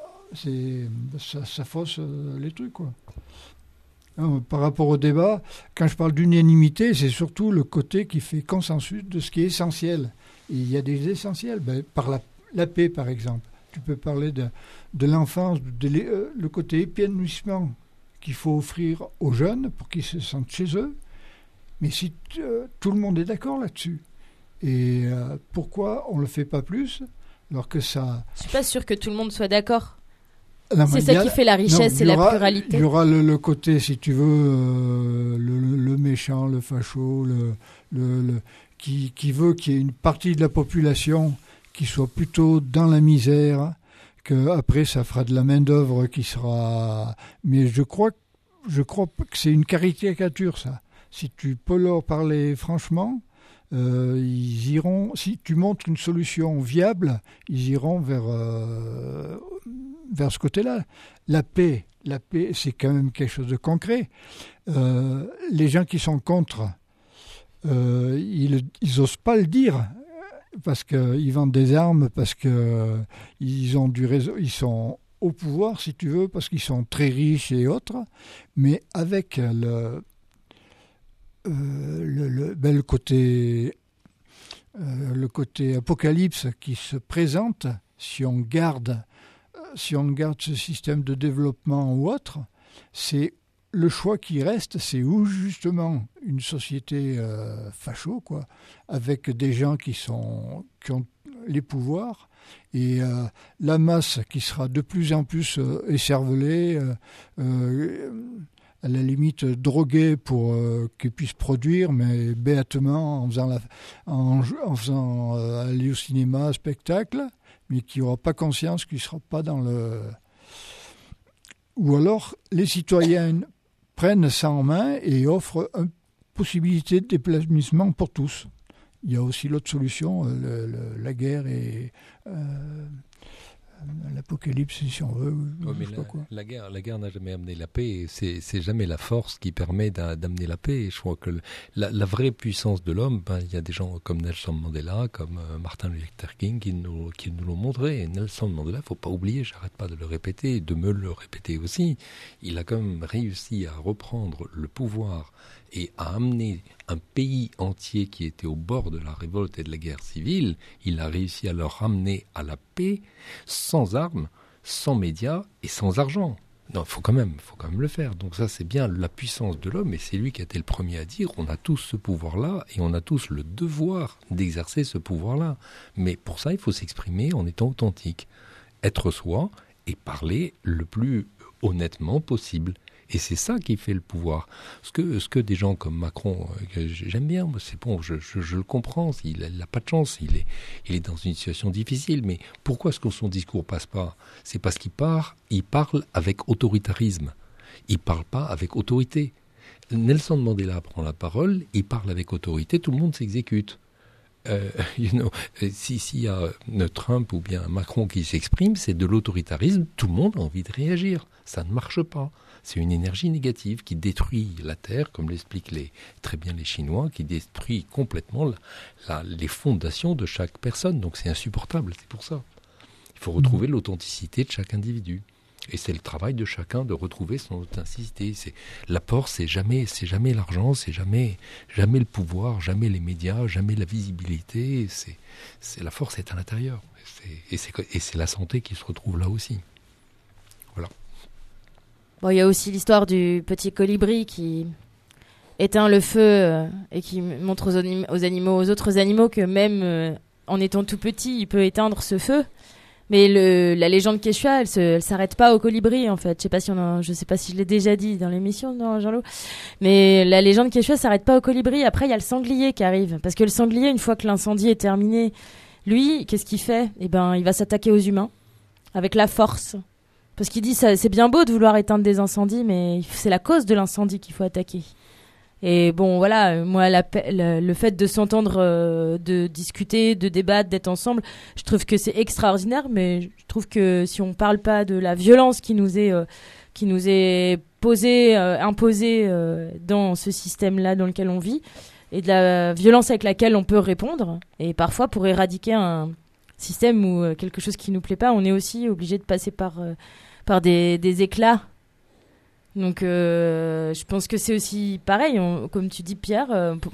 Ça fausse les trucs, quoi. Par rapport au débat, quand je parle d'unanimité, c'est surtout le côté qui fait consensus de ce qui est essentiel. Et il y a des essentiels, par la paix, par exemple. Tu peux parler de l'enfance, le côté épanouissement qu'il faut offrir aux jeunes pour qu'ils se sentent chez eux. Mais si tout le monde est d'accord là-dessus, et pourquoi on ne le fait pas plus alors que ça... Je ne suis pas sûre que tout le monde soit d'accord. C'est ça qui fait la richesse et la pluralité. Il y aura le côté, si tu veux, le méchant, le facho, qui veut qu'il y ait une partie de la population qui soit plutôt dans la misère, qu'après ça fera de la main-d'œuvre qui sera... Mais je crois que c'est une caricature, ça. Si tu peux leur parler franchement, ils iront... Si tu montres une solution viable, ils iront vers ce côté-là. La paix, c'est quand même quelque chose de concret. Les gens qui sont contre, ils n'osent pas le dire parce qu'ils vendent des armes, parce qu'ils ont du réseau, ils sont au pouvoir, si tu veux, parce qu'ils sont très riches et autres. Mais avec le côté apocalypse qui se présente, si on garde ce système de développement ou autre, c'est le choix qui reste, c'est où justement une société facho, quoi, avec des gens qui ont les pouvoirs et la masse qui sera de plus en plus écervelée, à la limite droguée pour qu'ils puissent produire, mais béatement en faisant aller au cinéma, spectacle, mais qui n'aura pas conscience qu'il ne sera pas dans le... Ou alors, les citoyens prennent ça en main et offrent une possibilité de déplacement pour tous. Il y a aussi l'autre solution, la guerre et l'apocalypse, si on veut. Mais la guerre n'a jamais amené la paix. C'est jamais la force qui permet d'amener la paix. Et je crois que la vraie puissance de l'homme, il y a des gens comme Nelson Mandela, comme Martin Luther King qui nous l'ont montré. Et Nelson Mandela, il ne faut pas oublier, j'arrête pas de le répéter, de me le répéter aussi. Il a quand même réussi à reprendre le pouvoir et à amener un pays entier qui était au bord de la révolte et de la guerre civile, il a réussi à le ramener à la paix, sans armes, sans médias et sans argent. Non, il faut quand même le faire. Donc ça, c'est bien la puissance de l'homme, et c'est lui qui a été le premier à dire, on a tous ce pouvoir-là, et on a tous le devoir d'exercer ce pouvoir-là. Mais pour ça, il faut s'exprimer en étant authentique, être soi, et parler le plus honnêtement possible. Et c'est ça qui fait le pouvoir. Ce que des gens comme Macron, que j'aime bien, moi, c'est bon, je le comprends, il n'a pas de chance, il est dans une situation difficile, mais pourquoi est-ce que son discours passe pas? C'est parce qu'il parle avec autoritarisme. Il parle pas avec autorité. Nelson Mandela prend la parole, il parle avec autorité, tout le monde s'exécute. S'il y a Trump ou bien Macron qui s'exprime, c'est de l'autoritarisme, tout le monde a envie de réagir. Ça ne marche pas. C'est une énergie négative qui détruit la Terre, comme l'expliquent très bien les Chinois, qui détruit complètement les fondations de chaque personne. Donc c'est insupportable, c'est pour ça. Il faut retrouver l'authenticité de chaque individu. Et c'est le travail de chacun de retrouver son authenticité. L'apport, c'est jamais l'argent, c'est jamais le pouvoir, jamais les médias, jamais la visibilité. La force est à l'intérieur. Et c'est la santé qui se retrouve là aussi. Voilà. Bon, il y a aussi l'histoire du petit colibri qui éteint le feu et qui montre aux autres animaux que même en étant tout petit, il peut éteindre ce feu. Mais la légende Quechua, elle s'arrête pas au colibri en fait. Je sais pas si je l'ai déjà dit dans l'émission, non, Jean-Loup. Mais la légende Quechua s'arrête pas au colibri. Après, il y a le sanglier qui arrive, parce que le sanglier, une fois que l'incendie est terminé, lui, qu'est-ce qu'il fait ? Il va s'attaquer aux humains avec la force. Parce qu'il dit, c'est bien beau de vouloir éteindre des incendies, mais c'est la cause de l'incendie qu'il faut attaquer. Et bon, voilà, moi, le fait de s'entendre, de discuter, de débattre, d'être ensemble, je trouve que c'est extraordinaire, mais je trouve que si on parle pas de la violence qui nous est imposée dans ce système-là dans lequel on vit, et de la violence avec laquelle on peut répondre, et parfois pour éradiquer un système ou quelque chose qui nous plaît pas, on est aussi obligé de passer par des éclats. Donc je pense que c'est aussi pareil, comme tu dis Pierre,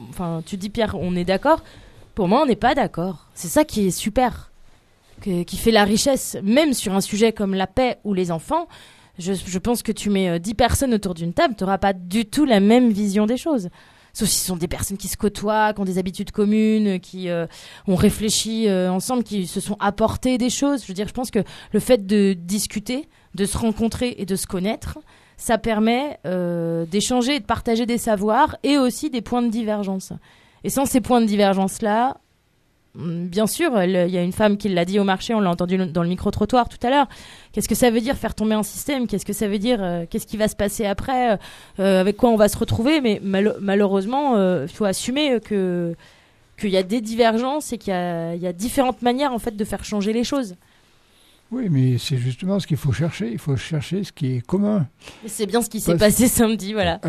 on est d'accord. Pour moi, on n'est pas d'accord. C'est ça qui est super, qui fait la richesse, même sur un sujet comme la paix ou les enfants. Je pense que tu mets 10 personnes autour d'une table, tu n'auras pas du tout la même vision des choses. Sauf si ce sont des personnes qui se côtoient, qui ont des habitudes communes, qui ont réfléchi ensemble, qui se sont apportés des choses. Je veux dire, je pense que le fait de discuter, de se rencontrer et de se connaître, ça permet d'échanger et de partager des savoirs et aussi des points de divergence. Et sans ces points de divergence-là, bien sûr, il y a une femme qui l'a dit au marché, on l'a entendu dans le micro-trottoir tout à l'heure. Qu'est-ce que ça veut dire faire tomber un système ? Qu'est-ce que ça veut dire qu'est-ce qui va se passer après avec quoi on va se retrouver ? Mais malheureusement, il faut assumer qu'il y a des divergences et qu'il y a différentes manières en fait, de faire changer les choses. Oui, mais c'est justement ce qu'il faut chercher. Il faut chercher ce qui est commun. Et c'est bien ce qui s'est passé samedi, voilà.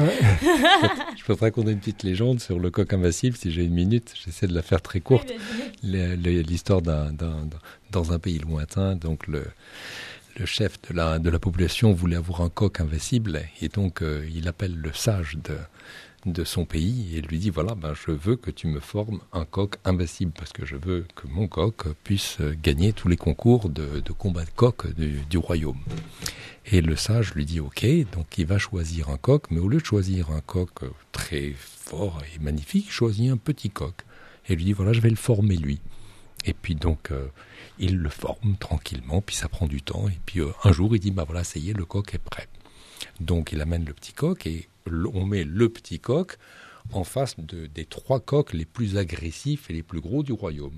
Je peux te raconter une petite légende sur le coq invincible, si j'ai une minute. J'essaie de la faire très courte. Oui, l'histoire dans un pays lointain, donc le chef de la population voulait avoir un coq invincible, et donc il appelle le sage de son pays et lui dit voilà, je veux que tu me formes un coq invincible parce que je veux que mon coq puisse gagner tous les concours de combat de coq du royaume. Et le sage lui dit ok, donc il va choisir un coq, mais au lieu de choisir un coq très fort et magnifique, il choisit un petit coq et lui dit voilà, je vais le former lui. Et puis donc il le forme tranquillement, puis ça prend du temps, et puis un jour il dit voilà, ça y est, le coq est prêt. Donc il amène le petit coq et on met le petit coq en face des 3 coqs les plus agressifs et les plus gros du royaume.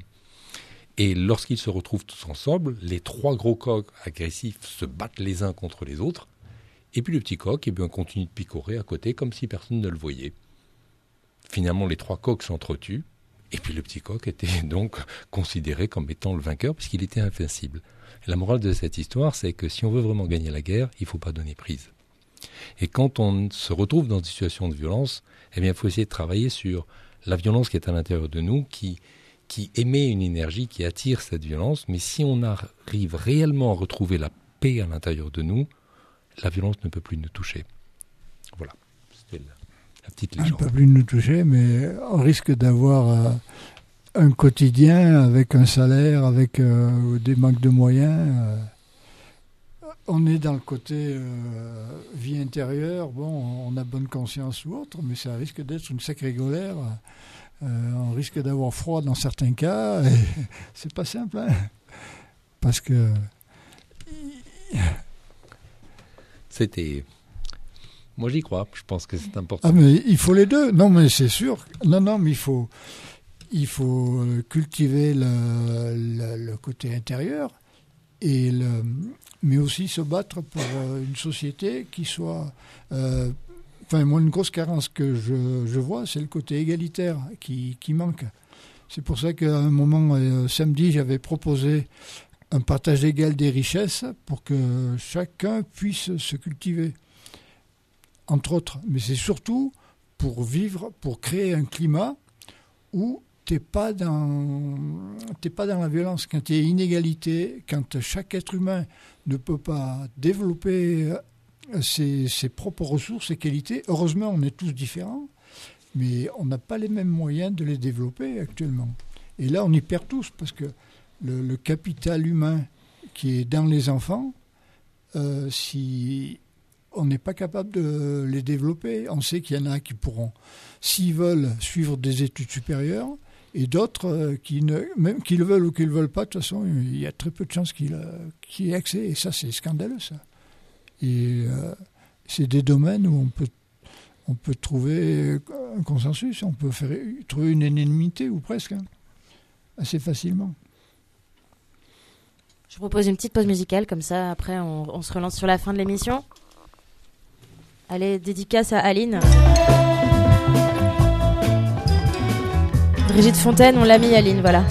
Et lorsqu'ils se retrouvent tous ensemble, les 3 gros coqs agressifs se battent les uns contre les autres, et puis le petit coq continue de picorer à côté comme si personne ne le voyait. Finalement, les 3 coqs s'entretuent, et puis le petit coq était donc considéré comme étant le vainqueur puisqu'il était invincible. Et la morale de cette histoire, c'est que si on veut vraiment gagner la guerre, il ne faut pas donner prise. Et quand on se retrouve dans une situation de violence, il faut essayer de travailler sur la violence qui est à l'intérieur de nous, qui émet une énergie qui attire cette violence. Mais si on arrive réellement à retrouver la paix à l'intérieur de nous, la violence ne peut plus nous toucher. Voilà, c'était la petite légende. Elle ne peut plus nous toucher, mais on risque d'avoir un quotidien avec un salaire, avec des manques de moyens. on est dans le côté vie intérieure. Bon, on a bonne conscience ou autre, mais ça risque d'être une sacrée galère. On risque d'avoir froid dans certains cas. Et c'est pas simple, hein, parce que Moi, j'y crois. Je pense que c'est important. Ah, mais il faut les deux. Non, mais c'est sûr. Non, mais il faut cultiver le côté intérieur, mais aussi se battre pour une société qui soit... moi, une grosse carence que je vois, c'est le côté égalitaire qui manque. C'est pour ça qu'à un moment, samedi, j'avais proposé un partage égal des richesses pour que chacun puisse se cultiver, entre autres. Mais c'est surtout pour vivre, pour créer un climat où tu n'es pas dans la violence. Quand il y a inégalité, quand chaque être humain ne peut pas développer ses propres ressources, ses qualités, heureusement, on est tous différents, mais on n'a pas les mêmes moyens de les développer actuellement. Et là, on y perd tous, parce que le capital humain qui est dans les enfants, si on n'est pas capable de les développer, on sait qu'il y en a qui pourront, s'ils veulent, suivre des études supérieures, et d'autres même qu'ils le veulent ou qu'ils ne le veulent pas, de toute façon, il y a très peu de chances qu'il y ait accès. Et ça, c'est scandaleux, ça. Et c'est des domaines où on peut trouver un consensus, on peut trouver une unanimité, ou presque, hein, assez facilement. Je vous propose une petite pause musicale, comme ça, après, on se relance sur la fin de l'émission. Allez, dédicace à Aline. Brigitte Fontaine, on l'a mis, Aline, voilà.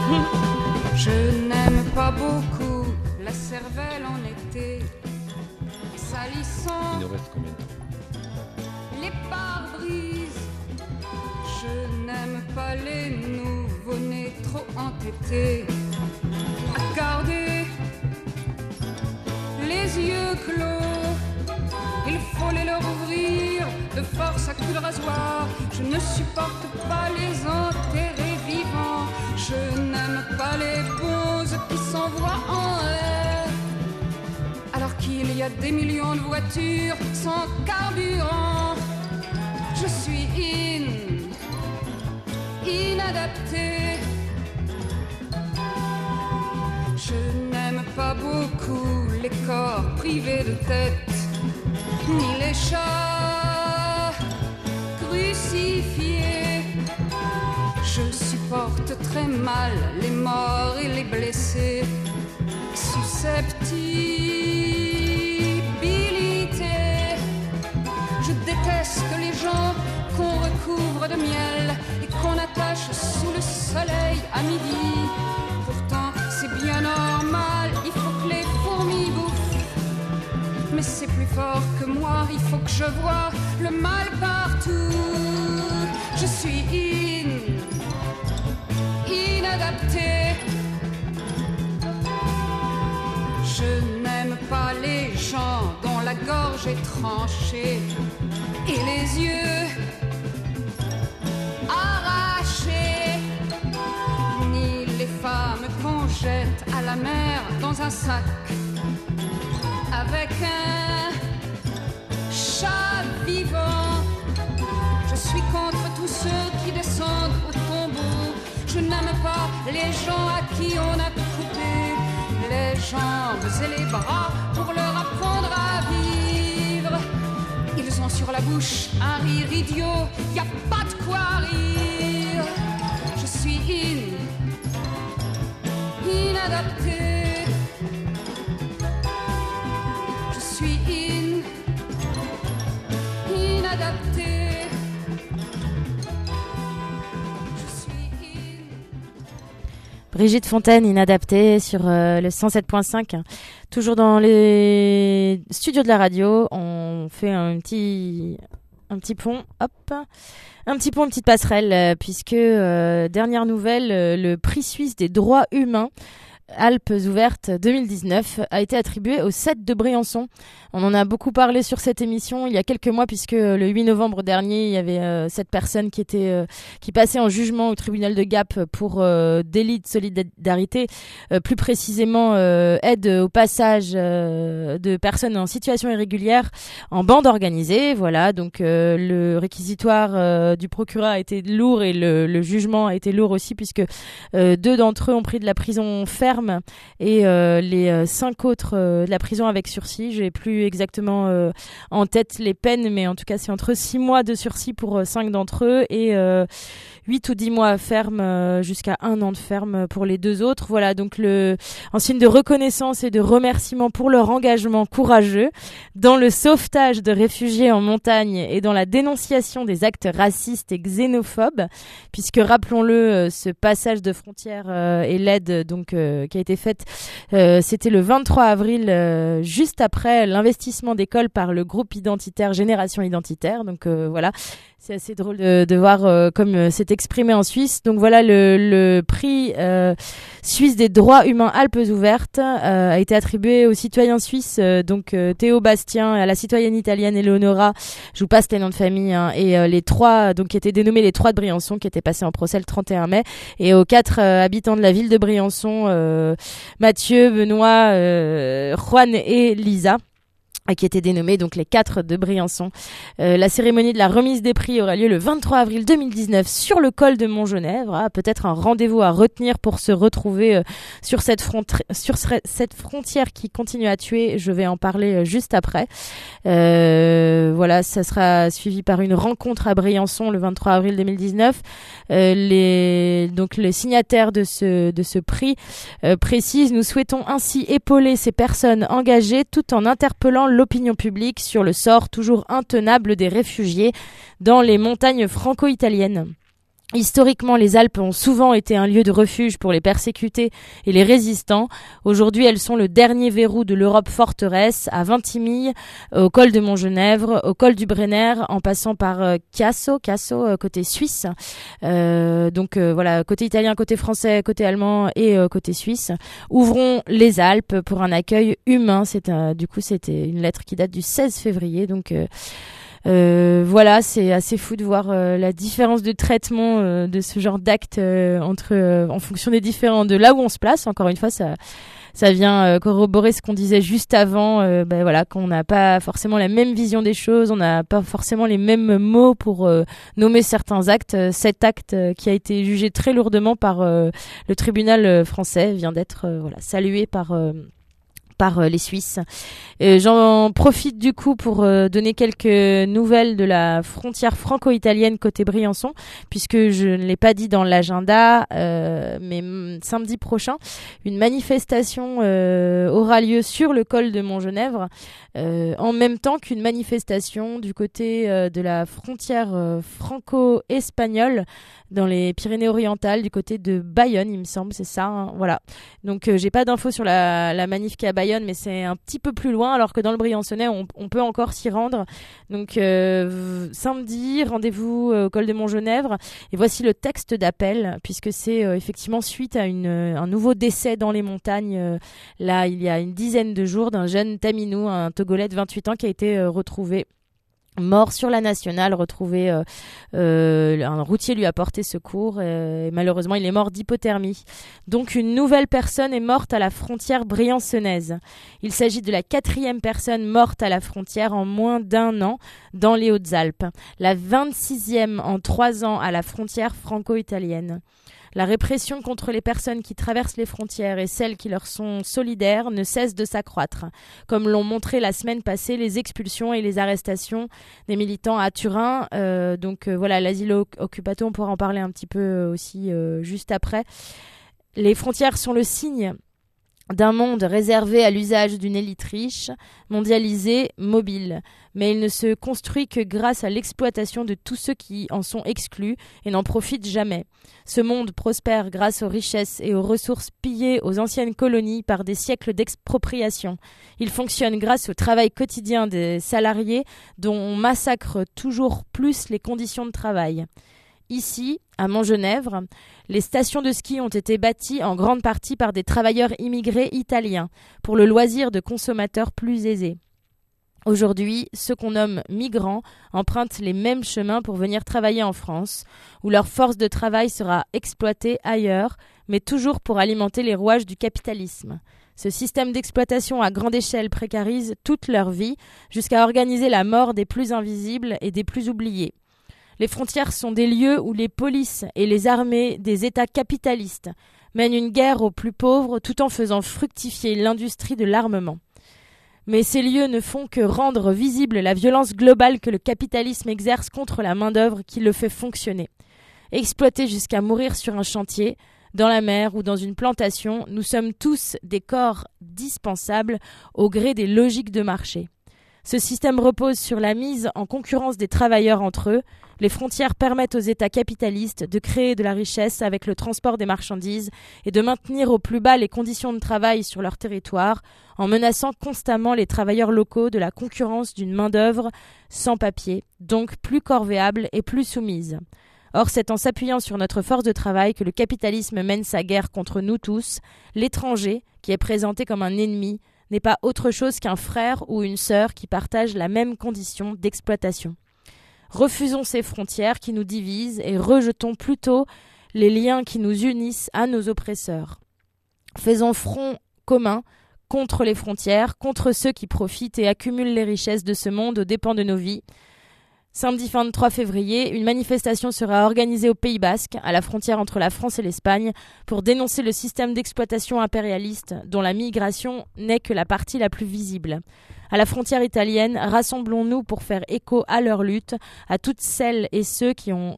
Je n'aime pas beaucoup la cervelle en été, salissant. Il nous reste combien de temps? Les pare-brises. Je n'aime pas les nouveau-nés trop entêtés, à garder les yeux clos. Il faut les leur ouvrir de force à coups de rasoir. Je ne supporte pas les enterrer vivants. Je n'aime pas les bonzes qui s'envoient en l'air, alors qu'il y a des millions de voitures sans carburant. Je suis inadapté. Je n'aime pas beaucoup les corps privés de tête, ni les chats crucifiés. Je supporte très mal les morts et les blessés. Susceptibilité. Je déteste les gens qu'on recouvre de miel et qu'on attache sous le soleil à midi. Pourtant, c'est bien normal, il faut que les fourmis bouffent. Mais c'est plus fort que moi, il faut que je vois le mal partout. Je suis inadapté. Je n'aime pas les gens dont la gorge est tranchée et les yeux arrachés, ni les femmes qu'on jette à la mer dans un sac avec un chat vivant. Je suis contre tous ceux qui descendent au tombeau. Je n'aime pas les gens à qui on a coupé les jambes et les bras pour leur apprendre à vivre. Ils ont sur la bouche un rire idiot, y a pas de quoi rire. Je suis inadapté. Je suis inadapté. Brigitte Fontaine, inadaptée sur le 107.5. Toujours dans les studios de la radio, on fait un petit pont, hop, un petit pont, une petite passerelle, puisque dernière nouvelle, le prix suisse des droits humains Alpes ouvertes 2019 a été attribué au 7 de Briançon. On en a beaucoup parlé sur cette émission il y a quelques mois puisque le 8 novembre dernier, il y avait cette personne qui passait en jugement au tribunal de Gap pour délit de solidarité, plus précisément aide au passage de personnes en situation irrégulière en bande organisée. Voilà, donc le réquisitoire du procureur a été lourd et le jugement a été lourd aussi puisque 2 d'entre eux ont pris de la prison ferme et les 5 autres de la prison avec sursis. J'ai plus exactement en tête les peines, mais en tout cas c'est entre 6 mois de sursis pour 5 d'entre eux et 8 ou 10 mois ferme jusqu'à 1 an de ferme pour les 2 autres. Voilà, donc en signe de reconnaissance et de remerciement pour leur engagement courageux dans le sauvetage de réfugiés en montagne et dans la dénonciation des actes racistes et xénophobes, puisque rappelons-le, ce passage de frontière et l'aide donc qui a été faite, c'était le 23 avril, juste après l'investissement d'école par le groupe identitaire Génération Identitaire. Donc voilà, c'est assez drôle de voir comme c'est exprimé en Suisse. Donc voilà, le prix suisse des droits humains Alpes ouvertes a été attribué aux citoyens suisses, donc Théo Bastien, à la citoyenne italienne Eleonora, je vous passe les noms de famille, hein, et les 3 donc qui étaient dénommés les 3 de Briançon, qui étaient passés en procès le 31 mai, et aux 4 habitants de la ville de Briançon, Mathieu, Benoît, Juan et Lisa, qui étaient dénommés donc les 4 de Briançon. La cérémonie de la remise des prix aura lieu le 23 avril 2019 sur le col de Montgenèvre. Peut-être un rendez-vous à retenir pour se retrouver sur cette frontière qui continue à tuer. Je vais en parler juste après. Voilà, ça sera suivi par une rencontre à Briançon le 23 avril 2019. Les signataires de ce prix précisent: nous souhaitons ainsi épauler ces personnes engagées tout en interpellant l'opinion publique sur le sort toujours intenable des réfugiés dans les montagnes franco-italiennes. Historiquement, les Alpes ont souvent été un lieu de refuge pour les persécutés et les résistants. Aujourd'hui, elles sont le dernier verrou de l'Europe forteresse, à Vintimille, au col de Montgenèvre, au col du Brenner, en passant par Chiasso, côté suisse. Voilà, côté italien, côté français, côté allemand et côté suisse. Ouvrons les Alpes pour un accueil humain. C'était une lettre qui date du 16 février, donc... voilà, c'est assez fou de voir la différence de traitement de ce genre d'actes en fonction des différents, de là où on se place. Encore une fois, ça vient corroborer ce qu'on disait juste avant, voilà, qu'on n'a pas forcément la même vision des choses, on n'a pas forcément les mêmes mots pour nommer certains actes. Cet acte qui a été jugé très lourdement par le tribunal français vient d'être salué par les Suisses. J'en profite du coup pour donner quelques nouvelles de la frontière franco-italienne côté Briançon, puisque je ne l'ai pas dit dans l'agenda, mais samedi prochain, une manifestation aura lieu sur le col de Montgenèvre, en même temps qu'une manifestation du côté de la frontière franco-espagnole dans les Pyrénées-Orientales, du côté de Bayonne, il me semble, c'est ça, hein, voilà. Donc j'ai pas d'infos sur la manif qui est à Bayonne, mais c'est un petit peu plus loin, alors que dans le Briançonnais, on peut encore s'y rendre. Donc samedi, rendez-vous au col de Montgenèvre, et voici le texte d'appel, puisque c'est effectivement suite à un nouveau décès dans les montagnes, là, il y a une dizaine de jours, d'un jeune Taminou, un Togolais de 28 ans, qui a été retrouvé mort sur la nationale, retrouvé, un routier lui a porté secours et malheureusement il est mort d'hypothermie. Donc une nouvelle personne est morte à la frontière briançonnaise. Il s'agit de la 4e personne morte à la frontière en moins d'1 an dans les Hautes-Alpes, la 26e en 3 ans à la frontière franco-italienne. La répression contre les personnes qui traversent les frontières et celles qui leur sont solidaires ne cesse de s'accroître, comme l'ont montré la semaine passée les expulsions et les arrestations des militants à Turin. Voilà, l'asilo occupato, on pourra en parler un petit peu aussi juste après. Les frontières sont le signe d'un monde réservé à l'usage d'une élite riche, mondialisée, mobile. Mais il ne se construit que grâce à l'exploitation de tous ceux qui en sont exclus et n'en profitent jamais. Ce monde prospère grâce aux richesses et aux ressources pillées aux anciennes colonies par des siècles d'expropriation. Il fonctionne grâce au travail quotidien des salariés dont on massacre toujours plus les conditions de travail. Ici, à Montgenèvre, les stations de ski ont été bâties en grande partie par des travailleurs immigrés italiens pour le loisir de consommateurs plus aisés. Aujourd'hui, ceux qu'on nomme migrants empruntent les mêmes chemins pour venir travailler en France, où leur force de travail sera exploitée ailleurs, mais toujours pour alimenter les rouages du capitalisme. Ce système d'exploitation à grande échelle précarise toute leur vie, jusqu'à organiser la mort des plus invisibles et des plus oubliés. Les frontières sont des lieux où les polices et les armées des États capitalistes mènent une guerre aux plus pauvres tout en faisant fructifier l'industrie de l'armement. Mais ces lieux ne font que rendre visible la violence globale que le capitalisme exerce contre la main-d'œuvre qui le fait fonctionner. Exploités jusqu'à mourir sur un chantier, dans la mer ou dans une plantation, nous sommes tous des corps dispensables au gré des logiques de marché. Ce système repose sur la mise en concurrence des travailleurs entre eux. Les frontières permettent aux États capitalistes de créer de la richesse avec le transport des marchandises et de maintenir au plus bas les conditions de travail sur leur territoire, en menaçant constamment les travailleurs locaux de la concurrence d'une main-d'œuvre sans papier, donc plus corvéable et plus soumise. Or, c'est en s'appuyant sur notre force de travail que le capitalisme mène sa guerre contre nous tous. L'étranger, qui est présenté comme un ennemi, n'est pas autre chose qu'un frère ou une sœur qui partagent la même condition d'exploitation. Refusons ces frontières qui nous divisent et rejetons plutôt les liens qui nous unissent à nos oppresseurs. Faisons front commun contre les frontières, contre ceux qui profitent et accumulent les richesses de ce monde aux dépens de nos vies. Samedi 23 février, une manifestation sera organisée au Pays Basque, à la frontière entre la France et l'Espagne, pour dénoncer le système d'exploitation impérialiste dont la migration n'est que la partie la plus visible. À la frontière italienne, rassemblons-nous pour faire écho à leur lutte, à toutes celles et ceux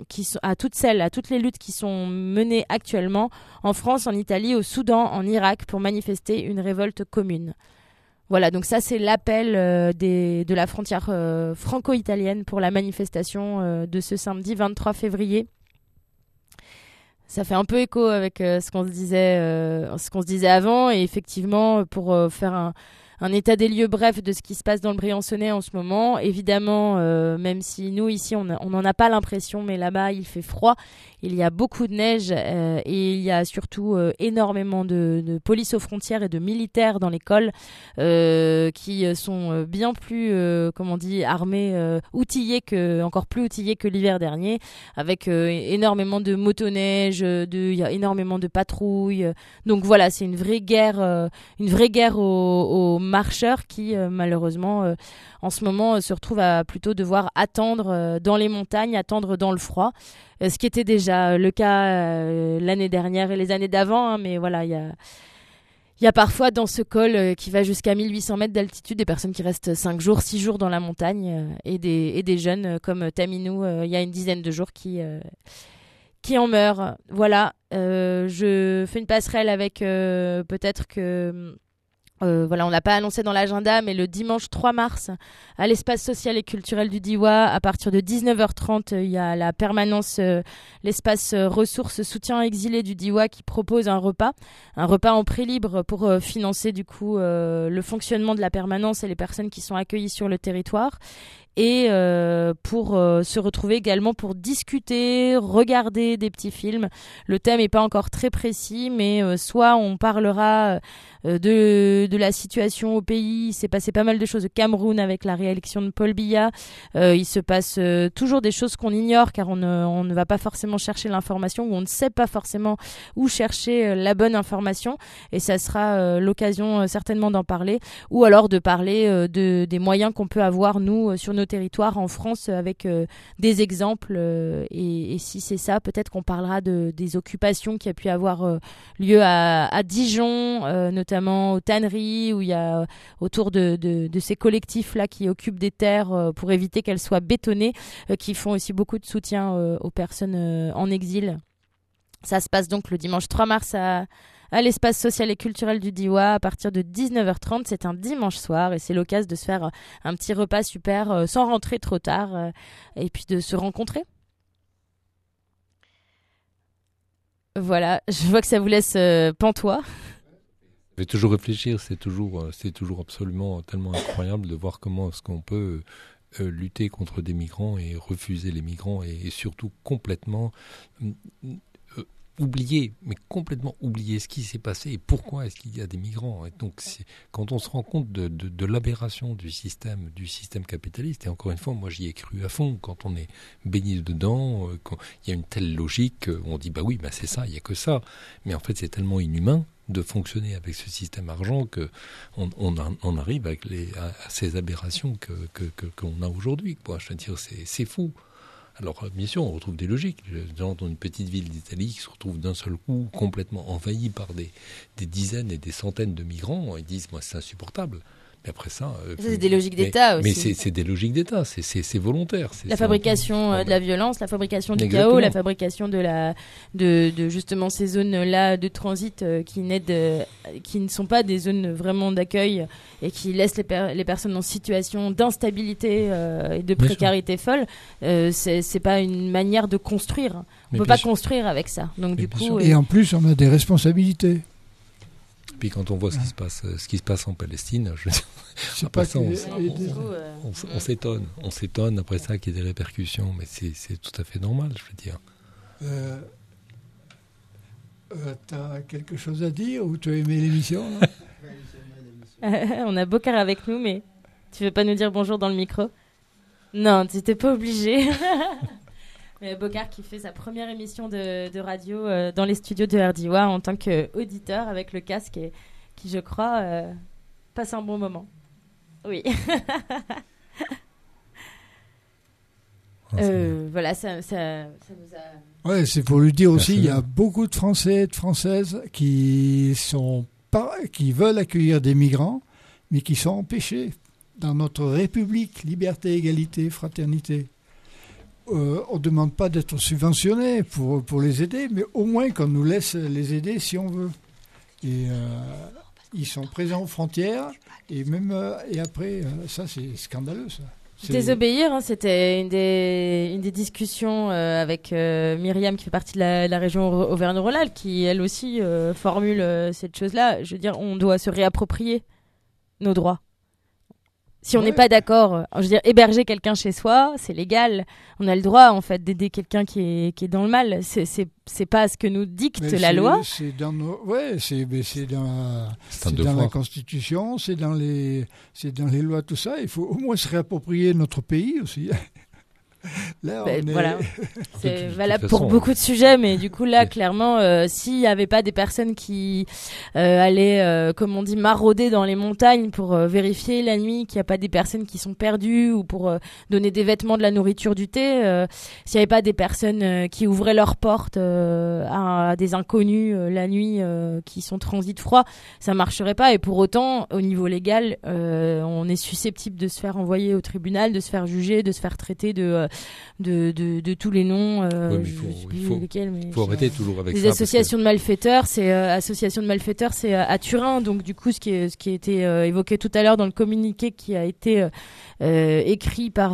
à toutes les luttes qui sont menées actuellement en France, en Italie, au Soudan, en Irak, pour manifester une révolte commune. Voilà, donc ça c'est l'appel de la frontière franco-italienne pour la manifestation de ce samedi 23 février. Ça fait un peu écho avec ce qu'on se disait avant, et effectivement pour faire un état des lieux bref de ce qui se passe dans le Briançonnais en ce moment. Évidemment, même si nous ici on n'en a pas l'impression, mais là-bas il fait froid, il y a beaucoup de neige et il y a surtout énormément de police aux frontières et de militaires dans l'école qui sont bien plus, armés, encore plus outillés que l'hiver dernier, avec énormément de motoneige, il y a énormément de patrouilles. Donc voilà, c'est une vraie guerre aux marcheurs qui malheureusement en ce moment se retrouvent à plutôt devoir attendre dans les montagnes, attendre dans le froid, ce qui était déjà le cas l'année dernière et les années d'avant, mais voilà, il y a parfois dans ce col qui va jusqu'à 1800 mètres d'altitude des personnes qui restent 5 jours, 6 jours dans la montagne et des jeunes comme Taminou il y a une dizaine de jours qui en meurent. Voilà, je fais une passerelle avec peut-être que on n'a pas annoncé dans l'agenda, mais le dimanche 3 mars, à l'espace social et culturel du Diois, à partir de 19h30, il y a la permanence, l'espace ressources soutien exilé du Diois qui propose un repas en prix libre pour financer du coup le fonctionnement de la permanence et les personnes qui sont accueillies sur le territoire. Et pour se retrouver également pour discuter, regarder des petits films. Le thème n'est pas encore très précis, mais soit on parlera de la situation au pays. Il s'est passé pas mal de choses au Cameroun avec la réélection de Paul Biya. Il se passe toujours des choses qu'on ignore car on ne va pas forcément chercher l'information, ou on ne sait pas forcément où chercher la bonne information. Et ça sera l'occasion certainement d'en parler, ou alors de parler des moyens qu'on peut avoir nous sur nos territoires en France avec des exemples et si c'est ça, peut-être qu'on parlera des occupations qui a pu avoir lieu à Dijon, notamment aux tanneries, où il y a autour de ces collectifs là qui occupent des terres pour éviter qu'elles soient bétonnées, qui font aussi beaucoup de soutien aux personnes en exil. Ça se passe donc le dimanche 3 mars à l'espace social et culturel du Diois à partir de 19h30. C'est un dimanche soir et c'est l'occasion de se faire un petit repas super sans rentrer trop tard et puis de se rencontrer. Voilà, je vois que ça vous laisse pantois. Je vais toujours réfléchir, c'est toujours absolument tellement incroyable de voir comment est-ce qu'on peut lutter contre des migrants et refuser les migrants et surtout complètement complètement oublier ce qui s'est passé et pourquoi est-ce qu'il y a des migrants. Et donc, quand on se rend compte de l'aberration du système capitaliste, et encore une fois, moi j'y ai cru à fond, quand on est baigné dedans, quand il y a une telle logique, on dit bah oui, bah c'est ça, il n'y a que ça. Mais en fait, c'est tellement inhumain de fonctionner avec ce système argent qu'on arrive à ces aberrations qu'on a aujourd'hui, quoi. Je veux dire, c'est fou. Alors, bien sûr, on retrouve des logiques. Dans une petite ville d'Italie qui se retrouve d'un seul coup complètement envahie par des dizaines et des centaines de migrants, ils disent, moi, c'est insupportable. Mais après ça... c'est des logiques d'État aussi. Mais c'est des logiques d'État, c'est volontaire. La fabrication de la violence, la fabrication du chaos, la fabrication de justement ces zones-là de transit qui ne sont pas des zones vraiment d'accueil et qui laissent les personnes en situation d'instabilité et de précarité folle. C'est pas une manière de construire. On peut pas construire avec ça. Donc du coup, et en plus, on a des responsabilités. Puis quand on voit ce qui se passe en Palestine, on s'étonne. On s'étonne après ça qu'il y ait des répercussions, mais c'est tout à fait normal, je veux dire. T'as quelque chose à dire ou tu as aimé l'émission? On a Bokar avec nous, mais tu veux pas nous dire bonjour dans le micro? Non, tu n'étais pas obligé. Mais Bokar qui fait sa première émission de radio dans les studios de RDIWA en tant qu'auditeur avec le casque et qui, je crois, passe un bon moment. Oui. Voilà, ça nous a... Ouais, c'est pour lui dire aussi, il y a beaucoup de Français et de Françaises qui veulent accueillir des migrants, mais qui sont empêchés dans notre République, liberté, égalité, fraternité. On ne demande pas d'être subventionné pour les aider, mais au moins qu'on nous laisse les aider si on veut. Et ils sont présents aux frontières, et même et après, ça c'est scandaleux, ça. Désobéir, hein, c'était une des discussions avec Myriam qui fait partie de la région Auvergne-Rhône-Alpes, qui elle aussi formule cette chose-là. Je veux dire, on doit se réapproprier nos droits. Si on n'est pas d'accord, je veux dire, héberger quelqu'un chez soi, c'est légal. On a le droit, en fait, d'aider quelqu'un qui est dans le mal. C'est pas ce que nous dicte la loi. C'est dans la Constitution, c'est dans les lois, tout ça. Il faut au moins se réapproprier notre pays aussi. Là, voilà. C'est valable pour beaucoup de sujets, mais du coup là, clairement, s'il n'y avait pas des personnes qui allaient, comme on dit, marauder dans les montagnes pour vérifier la nuit qu'il n'y a pas des personnes qui sont perdues ou pour donner des vêtements, de la nourriture, du thé, s'il n'y avait pas des personnes qui ouvraient leurs portes à des inconnus la nuit qui sont transit froid, ça marcherait pas. Et pour autant, au niveau légal, on est susceptible de se faire envoyer au tribunal, de se faire juger, de se faire traiter de tous les noms. Il faut arrêter toujours avec des ça. Associations de malfaiteurs, association de malfaiteurs, c'est à Turin. Donc du coup, ce qui a été évoqué tout à l'heure dans le communiqué qui a été écrit par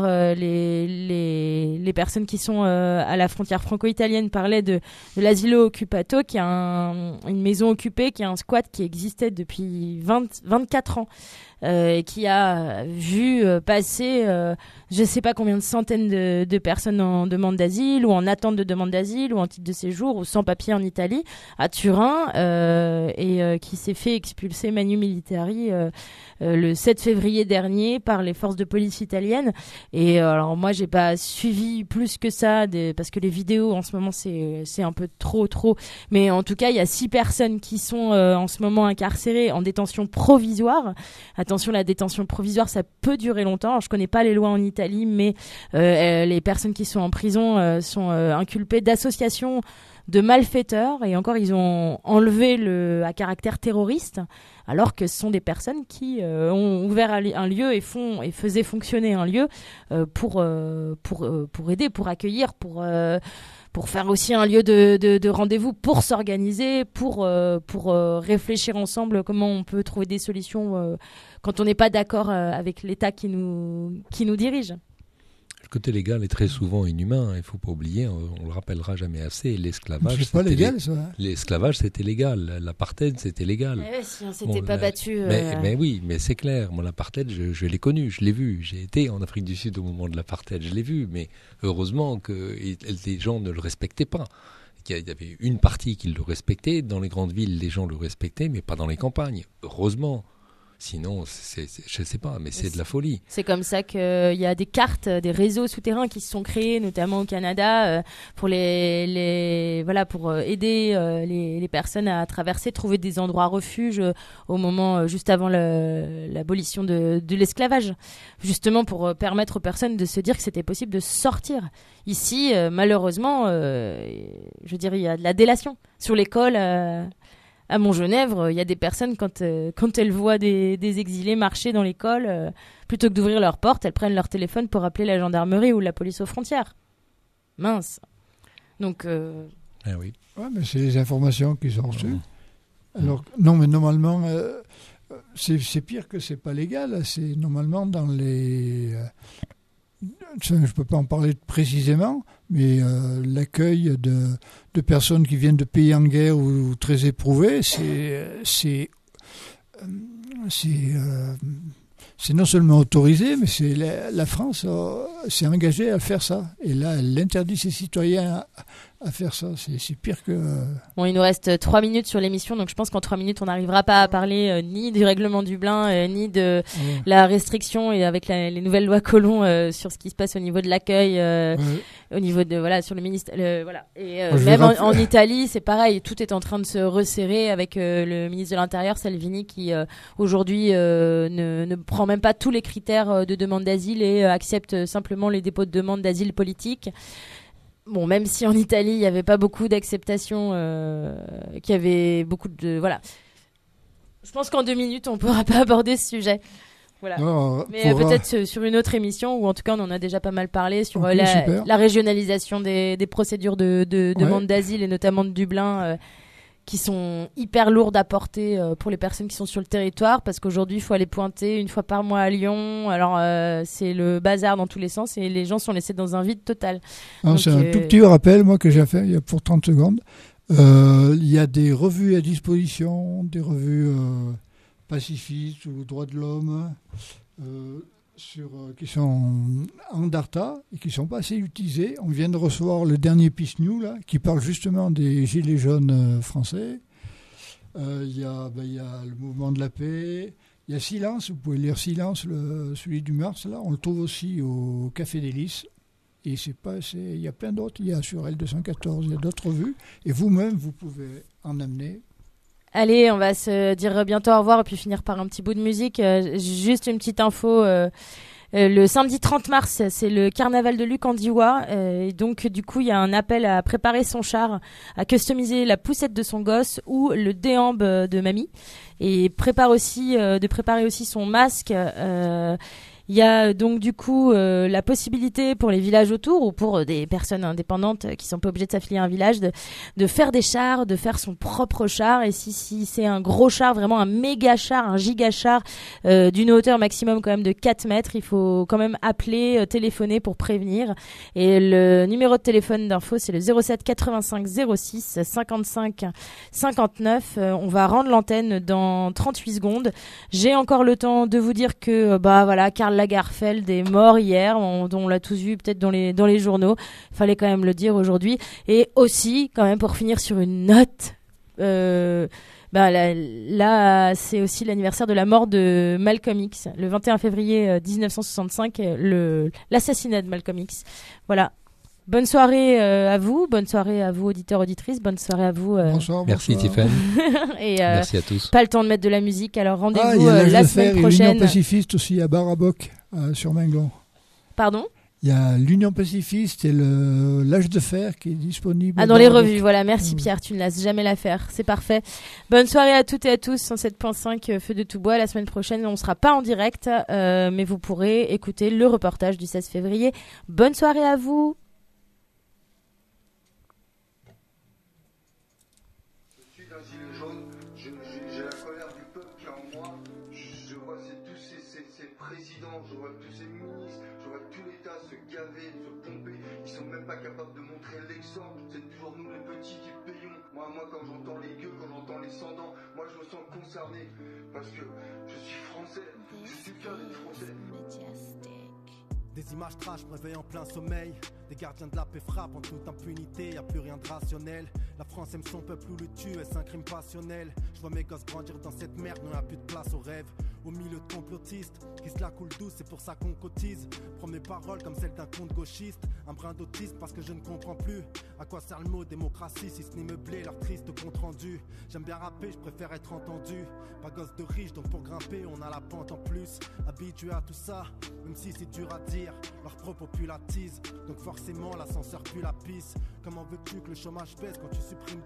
les personnes qui sont à la frontière franco-italienne parlait de l'asilo occupato, qui est une maison occupée, qui est un squat qui existait depuis 24 ans. Et qui a vu passer je ne sais pas combien de centaines de personnes en demande d'asile ou en attente de demande d'asile ou en titre de séjour ou sans papier en Italie, à Turin, et qui s'est fait expulser manu militari le 7 février dernier par les forces de police italiennes. Et alors moi j'ai pas suivi plus que ça parce que les vidéos en ce moment c'est un peu trop, mais en tout cas il y a 6 personnes qui sont en ce moment incarcérées en détention provisoire. Attention, la détention provisoire, ça peut durer longtemps. Alors, je connais pas les lois en Italie, mais les personnes qui sont en prison sont inculpées d'association de malfaiteurs, et encore ils ont enlevé à caractère terroriste, alors que ce sont des personnes qui ont ouvert un lieu et faisaient fonctionner un lieu pour aider, pour accueillir, pour faire aussi un lieu de rendez-vous, pour s'organiser, pour réfléchir ensemble comment on peut trouver des solutions quand on n'est pas d'accord avec l'État qui nous dirige. Le côté légal est très souvent inhumain. Il ne faut pas oublier, on le rappellera jamais assez, l'esclavage. C'est pas légal, ça. L'esclavage, c'était légal. L'apartheid, c'était légal. Si on s'était pas battu. Mais oui, mais c'est clair. Moi, l'apartheid, je l'ai connu, je l'ai vu. J'ai été en Afrique du Sud au moment de l'apartheid, je l'ai vu. Mais heureusement que les gens ne le respectaient pas. Il y avait une partie qui le respectait. Dans les grandes villes, les gens le respectaient, mais pas dans les campagnes. Heureusement. Sinon, je ne sais pas, mais c'est de la folie. C'est comme ça qu'il y a des cartes, des réseaux souterrains qui se sont créés, notamment au Canada, pour pour aider les personnes à traverser, trouver des endroits refuge au moment juste avant l'abolition de l'esclavage, justement pour permettre aux personnes de se dire que c'était possible de sortir. Ici, malheureusement, je veux dire, il y a de la délation sur l'école. À Montgenèvre, il y a des personnes, quand elles voient des exilés marcher dans l'école, plutôt que d'ouvrir leur porte, elles prennent leur téléphone pour appeler la gendarmerie ou la police aux frontières. Mince. Donc... oui. Ouais, mais c'est les informations qu'ils ont reçues. Alors, non, mais normalement, c'est pire que c'est pas légal. C'est normalement dans les... je ne peux pas en parler précisément, mais l'accueil de personnes qui viennent de pays en guerre ou très éprouvés, c'est non seulement autorisé, mais la France s'est engagée à faire ça. Et là, elle interdit ses citoyens à faire ça. C'est pire que... Bon, il nous reste 3 minutes sur l'émission, donc je pense qu'en 3 minutes, on n'arrivera pas à parler ni du règlement Dublin, ni de la restriction, et avec les nouvelles lois Collomb sur ce qui se passe au niveau de l'accueil, au niveau de... sur le ministère... Et même en Italie, c'est pareil, tout est en train de se resserrer avec le ministre de l'Intérieur, Salvini, qui aujourd'hui ne prend même pas tous les critères de demande d'asile et accepte simplement les dépôts de demande d'asile politique. Bon, même si en Italie, il n'y avait pas beaucoup d'acceptation, qu'il y avait beaucoup de... Voilà. Je pense qu'en 2 minutes, on ne pourra pas aborder ce sujet. Voilà. Mais peut-être sur une autre émission, ou en tout cas, on en a déjà pas mal parlé, sur la régionalisation des procédures de demande d'asile, et notamment de Dublin, qui sont hyper lourdes à porter pour les personnes qui sont sur le territoire, parce qu'aujourd'hui, il faut aller pointer 1 fois par mois à Lyon. Alors, c'est le bazar dans tous les sens, et les gens sont laissés dans un vide total. C'est un tout petit rappel, moi, que j'ai fait il y a pour 30 secondes. Il y a des revues à disposition, des revues pacifistes ou droits de l'homme, qui sont en Darta et qui ne sont pas assez utilisés. On vient de recevoir le dernier Peace New, là, qui parle justement des Gilets jaunes français. Il y a le mouvement de la paix. Il y a Silence, vous pouvez lire Silence, celui du mars, là. On le trouve aussi au Café des Lys. Et il y a plein d'autres. Il y a sur L214, il y a d'autres revues. Et vous-même, vous pouvez en amener. Allez, on va se dire bientôt au revoir et puis finir par un petit bout de musique. Juste une petite info. Le samedi 30 mars, c'est le carnaval de Luc en Diois. Et donc, du coup, il y a un appel à préparer son char, à customiser la poussette de son gosse ou le déambe de mamie. Et de préparer aussi son masque. Il y a donc du coup la possibilité pour les villages autour ou pour des personnes indépendantes qui sont pas obligées de s'affilier à un village de faire des chars, de faire son propre char. Et si c'est un gros char, vraiment un méga char, un giga char d'une hauteur maximum quand même de 4 mètres, il faut quand même appeler, téléphoner pour prévenir. Et le numéro de téléphone d'info, c'est le 07 85 06 55 59. On va rendre l'antenne dans 38 secondes. J'ai encore le temps de vous dire que Karl Lagerfeld est mort hier, on l'a tous vu peut-être dans les journaux. Il fallait quand même le dire aujourd'hui. Et aussi, quand même, pour finir sur une note, là, c'est aussi l'anniversaire de la mort de Malcolm X, le 21 février 1965, l'assassinat de Malcolm X. Voilà. Bonne soirée à vous auditeurs, auditrices, bonne soirée à vous. Bonsoir. Merci Tiffany. Et merci à tous. Pas le temps de mettre de la musique, alors rendez-vous la semaine prochaine. Il y a l'Union pacifiste aussi à Baraboc, sur Minglon. Pardon ? Il y a l'Union pacifiste et l'Âge de fer qui est disponible. Dans les revues, voilà. Merci Pierre, tu ne laisses jamais l'affaire. C'est parfait. Bonne soirée à toutes et à tous. 107.5 Feu de tout bois. La semaine prochaine, on ne sera pas en direct, mais vous pourrez écouter le reportage du 16 février. Bonne soirée à vous. Tous ces présidents, je vois tous ces ministres, je vois tout l'État se gaver pas capable de montrer l'exemple. C'est toujours nous les petits qui payons. Moi quand j'entends les gueux, quand j'entends les sans-dents, moi je me sens concerné. Parce que je suis français, je suis fier d'être français. Des images trash me réveillent en plein sommeil. Des gardiens de la paix frappent en toute impunité, y a plus rien de rationnel. La France aime son peuple ou le tue, est-ce un crime passionnel? Je vois mes gosses grandir dans cette merde, non y'a plus de place au rêve. Au milieu de complotistes, qui se la coule douce, c'est pour ça qu'on cotise. Prends mes paroles comme celles d'un conte gauchiste. Un brin d'autisme parce que je ne comprends plus à quoi sert le mot démocratie si ce n'est meubler leur triste compte rendu. J'aime bien rapper, je préfère être entendu. Pas gosse de riche, donc pour grimper on a la pente en plus. Habitué à tout ça, même si c'est dur à dire, leurs propos puent la tise. Donc forcément l'ascenseur pue la pisse. Comment veux-tu que le chômage baisse quand tu supprimes